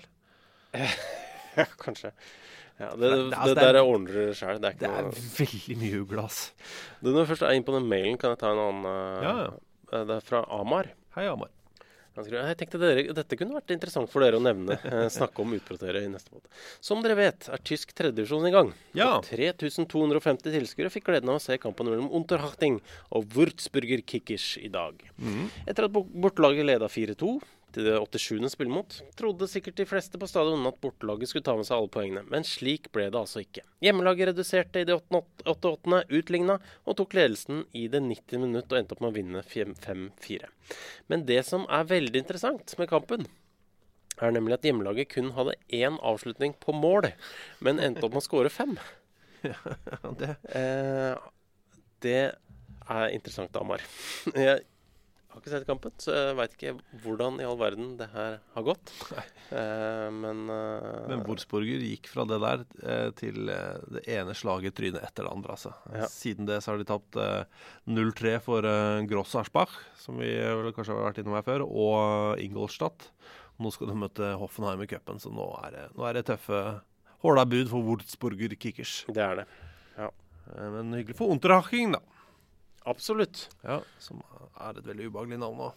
S7: Ja, kanskje. Ja, det, det, det, det der er ordner selv. Det er, ikke
S6: det er
S7: noe...
S6: veldig mye uglas.
S7: Du, når jeg først er inn på den mailen, kan jeg ta en annen... Uh,
S6: ja, ja.
S7: Det er fra Amar.
S6: Hei, Amar.
S7: Jeg tenkte dere, dette kunne vært interessant for dere å nevne, eh, snakke om utbrotere i neste måte. Som dere vet, er tysk tredjedivisjon i gang.
S6: Ja.
S7: Og tre tusen to hundre og femti tilskuere fikk gleden av å se kampen mellom Unterhaching og Würzburger Kickers i dag.
S6: Mm.
S7: Etter at bortelaget ledet fire to til det åttisjuende spillmot, trodde sikkert de fleste på stadion at bortelaget skulle ta med seg alle poengene, men slik ble det altså ikke. Hjemmelaget reduserte i det åttiåttende, utlignet, og tok ledelsen i det nitti minutt og endte opp med å vinne fem fire. Men det som er veldig interessant med kampen, er nemlig at hjemmelaget kun hadde én avslutning på mål, men endte opp med å skåre fem.
S6: Ja, det.
S7: Eh, det er interessant, Amar. Jeg Jeg har ikke sett kampen, så jeg vet ikke hvordan i all verden det her har gått. Eh, men uh,
S6: men Würzburger gikk fra det der eh, til eh, det ene slaget trynet etter det andre. Altså.
S7: Ja.
S6: Siden det så har de tapt eh, null tre for eh, Gross Aschbach, som vi vel kanskje har vært innom her før, og Ingolstadt. Nå skal de møte Hoffenheim i cupen, så nå er det, nå er det tøffe hårda bud for Würzburger Kickers.
S7: Det er det, ja.
S6: Eh, men hyggelig for Unterhaching, da.
S7: Absolutt.
S6: Ja, som er et veldig ubehagelig navn å,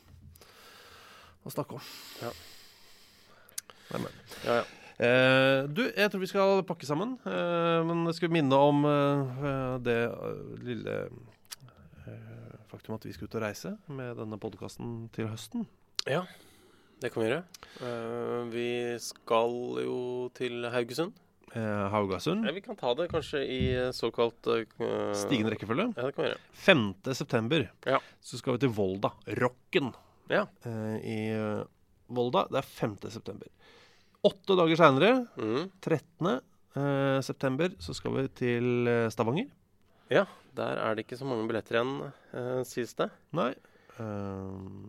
S6: å snakke om.
S7: Ja.
S6: Nei, men.
S7: Ja, ja.
S6: Eh, du, jeg tror vi skal pakke sammen, eh, men jeg skal minne om eh, det uh, lille uh, faktum at vi skal ut og reise med denne podcasten til høsten.
S7: Ja, det kan vi gjøre. Uh, vi skal jo til Haugesund.
S6: Eh, Haugasund.
S7: Ja, vi kan ta det kanskje i såkalt uh,
S6: stigende rekkefølge.
S7: Ja, det kan vi gjøre.
S6: femte september
S7: Ja.
S6: så skal vi til Volda. Rocken
S7: Ja.
S6: eh, i uh, Volda. Det er femte september. Åtte dager senere,
S7: Mm.
S6: trettende eh, september, så skal vi til eh, Stavanger.
S7: Ja, der er det ikke så mange billetter igjen, uh, sies det.
S6: Nei. Um,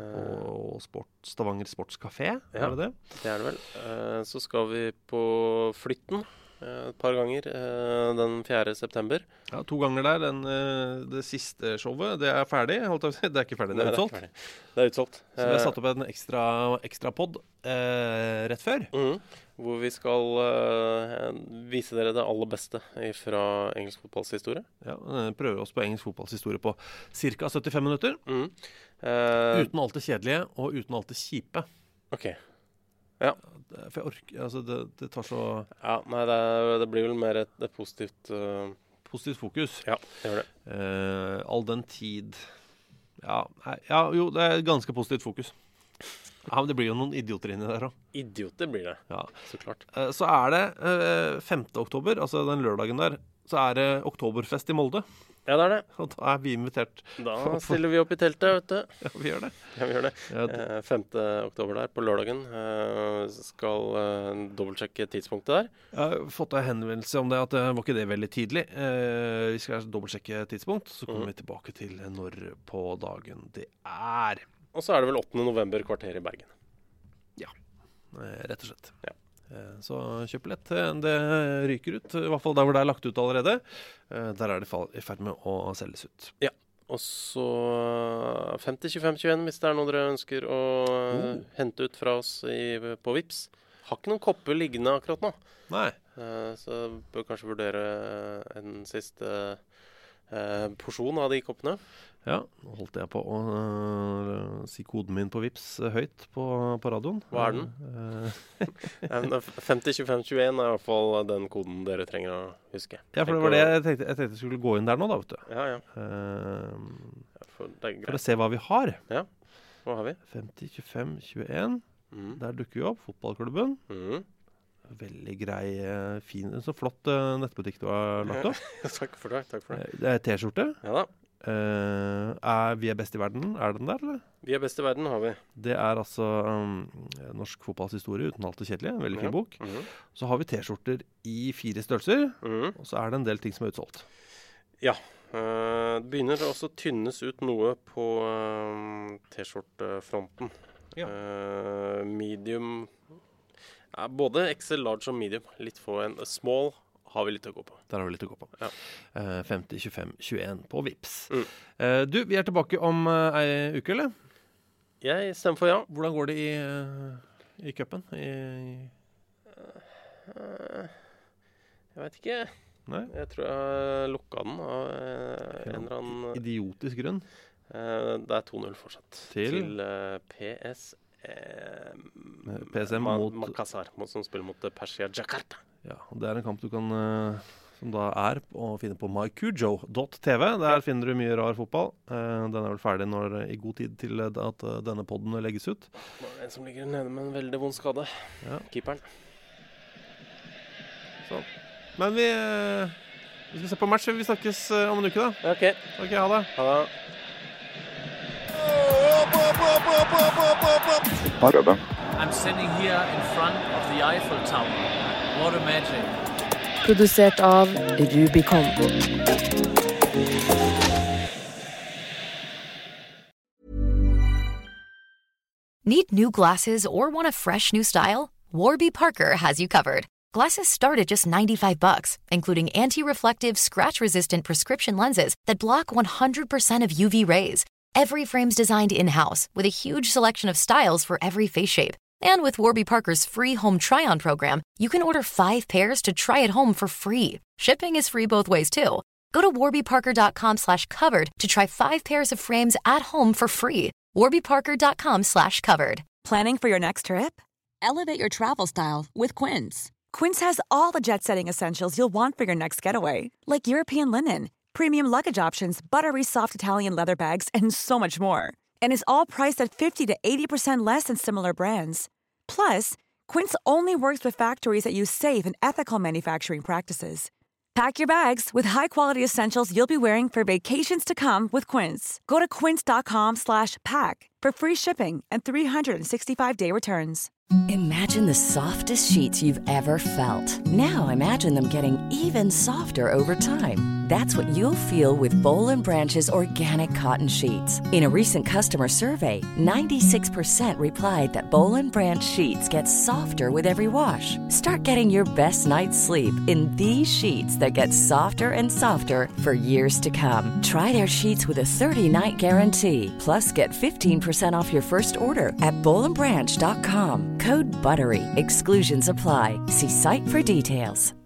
S6: og sport, Stavanger Sportskafé,
S7: Ja.
S6: er det det?
S7: Det er det vel. Uh, så skal vi på Flytten uh, et par ganger uh, den fjerde september.
S6: Ja, to ganger der. Den, uh, det siste showet, det er ferdig. Holdt jeg på å si. Det er ikke ferdig, det er
S7: Nei,
S6: utsolgt.
S7: Det er, ferdig. det er utsolgt.
S6: Så vi har satt opp en ekstra, ekstra podd eh, rett før.
S7: Mm, hvor vi skal uh, vise dere det aller beste fra engelsk fotballs historie.
S6: Ja, eh, prøver oss på engelsk fotballs historie på ca. syttifem minutter.
S7: Mm. Uh,
S6: uten alt det kjedelige, og uten alt det kjipe.
S7: Ok. Ja.
S6: For jeg orker, altså det, det tar så
S7: Ja, nei, det, er, det blir vel mer et, et positivt uh,
S6: positivt fokus.
S7: Ja, det gjør det.
S6: Eh, all den tid ja, nei, ja, jo, det er ganske positivt fokus. Ja, men det blir jo noen idioter inni der også.
S7: Idioter blir det,
S6: ja.
S7: Så klart.
S6: Eh, så er det eh, femte oktober, altså den lørdagen der, så er det oktoberfest i Molde.
S7: Ja, det er det.
S6: Og da er vi invitert.
S7: Da stiller vi opp i teltet, vet du.
S6: Ja, vi gjør det.
S7: Ja, vi gjør det.
S6: Ja, det.
S7: Eh, femte oktober der, på lørdagen, eh, skal eh, dobbeltsjekke tidspunktet der.
S6: Jeg har fått en henvendelse om det, at det var ikke det veldig tidlig. Eh, vi skal dobbeltsjekke tidspunkt, så kommer
S7: Mm.
S6: vi tilbake til når på dagen det er.
S7: Og så er det vel åttende november, kvarter i Bergen.
S6: Ja, eh, rett og slett.
S7: Ja.
S6: Eh, Så kjøp billett. Det ryker ut, i hvert fall der hvor det er lagt ut allerede. Eh, Der er det fa- i ferd med å selges ut.
S7: Ja. Og så femti tjuefem tjueen, hvis det er noe dere ønsker å
S6: Oh.
S7: hente ut fra oss i, på Vips. Har ikke noen kopper liggende akkurat nå.
S6: Nei.
S7: Eh, så bør kanskje vurdere en siste eh, porsjon av de koppene.
S6: Ja, nå holdt jeg på å øh, si koden min på Vips øh, høyt på, på radioen.
S7: Hva er den?
S6: Eh,
S7: femti tjuefem tjueen er i hvert fall den koden dere trenger å huske.
S6: ja, for det var det jeg tenkte, jeg tenkte jeg skulle gå inn der nå, da, vet du.
S7: Ja, ja.
S6: Eh,
S7: For det er
S6: for å
S7: greit.
S6: se hva vi har.
S7: Ja, hva har vi?
S6: femti tjuefem tjueen.
S7: Mm.
S6: Der dukker vi opp. Fotballklubben.
S7: Mm.
S6: Veldig grei, øh, fin, så flott øh, nettbutikk du har lagt opp.
S7: Takk for det. Takk for det.
S6: Eh, Det er T-skjorte.
S7: Ja da.
S6: Eh, er Vi er best i verden. Er den der, eller?
S7: Vi er best i verden, har vi.
S6: Det er altså um, norsk fotballs historie uten alt det kjedelige. En veldig fin
S7: Ja.
S6: bok.
S7: Mhm.
S6: Så har vi T-skjorter i fire størrelser,
S7: Mhm.
S6: og så er det en del ting som er utsolgt.
S7: Ja. eh, det begynner også å tynnes ut noe på eh, T-skjortefronten.
S6: Ja.
S7: Eh, medium ja, Både X L, large og medium. Litt få en small har vi litt å gå på.
S6: Der har vi litt å gå på.
S7: Ja.
S6: Eh, femti tjuefem tjueen på Vips.
S7: Mm.
S6: Eh, du, vi er tilbake om eh, ei uke, eller?
S7: Jeg stemmer for ja.
S6: Hvordan går det i, uh, i cupen? I,
S7: Eh, jeg vet ikke.
S6: nei?
S7: Jeg tror jeg lukka den av eh, en eller annen
S6: Idiotisk grunn.
S7: Uh, det er to null fortsatt.
S6: Til?
S7: Til uh, P S eh,
S6: P S M
S7: Ma
S6: mot
S7: Makassar, som spiller mot Persia Jakarta.
S6: Ja, og det er en kamp du kan uh, som da er å finne på mycujo dot t v. Der ja. finner du mye rar fotball. Uh, den er vel ferdig når, i god tid til at uh, denne podden legges ut.
S7: Det er en som ligger nede med en veldig vond skade. Ja. Keeperen.
S6: Sånn. Men vi, uh, vi skal se på match. Vi snakkes uh, om en uke da.
S7: Ok.
S6: Ok, ha det.
S7: Ha det.
S5: I'm sitting here in front of the Eiffel Tower. What a magic.
S12: Produsert av Rubicon.
S13: Need new glasses or want a fresh new style? Warby Parker has you covered. Glasses start at just ninety-five bucks, including anti-reflective, scratch-resistant prescription lenses that block one hundred percent of U V rays. Every frame's designed in-house with a huge selection of styles for every face shape. And with Warby Parker's free home try-on program, you can order five pairs to try at home for free. Shipping is free both ways, too. Go to warbyparker.com slash covered to try five pairs of frames at home for free. warbyparker.com slash covered.
S14: Planning for your next trip?
S15: Elevate your travel style with Quince.
S14: Quince has all the jet-setting essentials you'll want for your next getaway, like European linen, premium luggage options, buttery soft Italian leather bags, and so much more. And is all priced at fifty to eighty percent less than similar brands. Plus, Quince only works with factories that use safe and ethical manufacturing practices. Pack your bags with high-quality essentials you'll be wearing for vacations to come with Quince. Go to quince.com slash pack for free shipping and three sixty-five day returns.
S9: Imagine the softest sheets you've ever felt. Now imagine them getting even softer over time. That's what you'll feel with Boll and Branch's organic cotton sheets. In a recent customer survey, ninety-six percent replied that Boll and Branch sheets get softer with every wash. Start getting your best night's sleep in these sheets that get softer and softer for years to come. Try their sheets with a thirty-night guarantee. Plus, get fifteen percent off your first order at boll and branch dot com. Code BUTTERY. Exclusions apply. See site for details.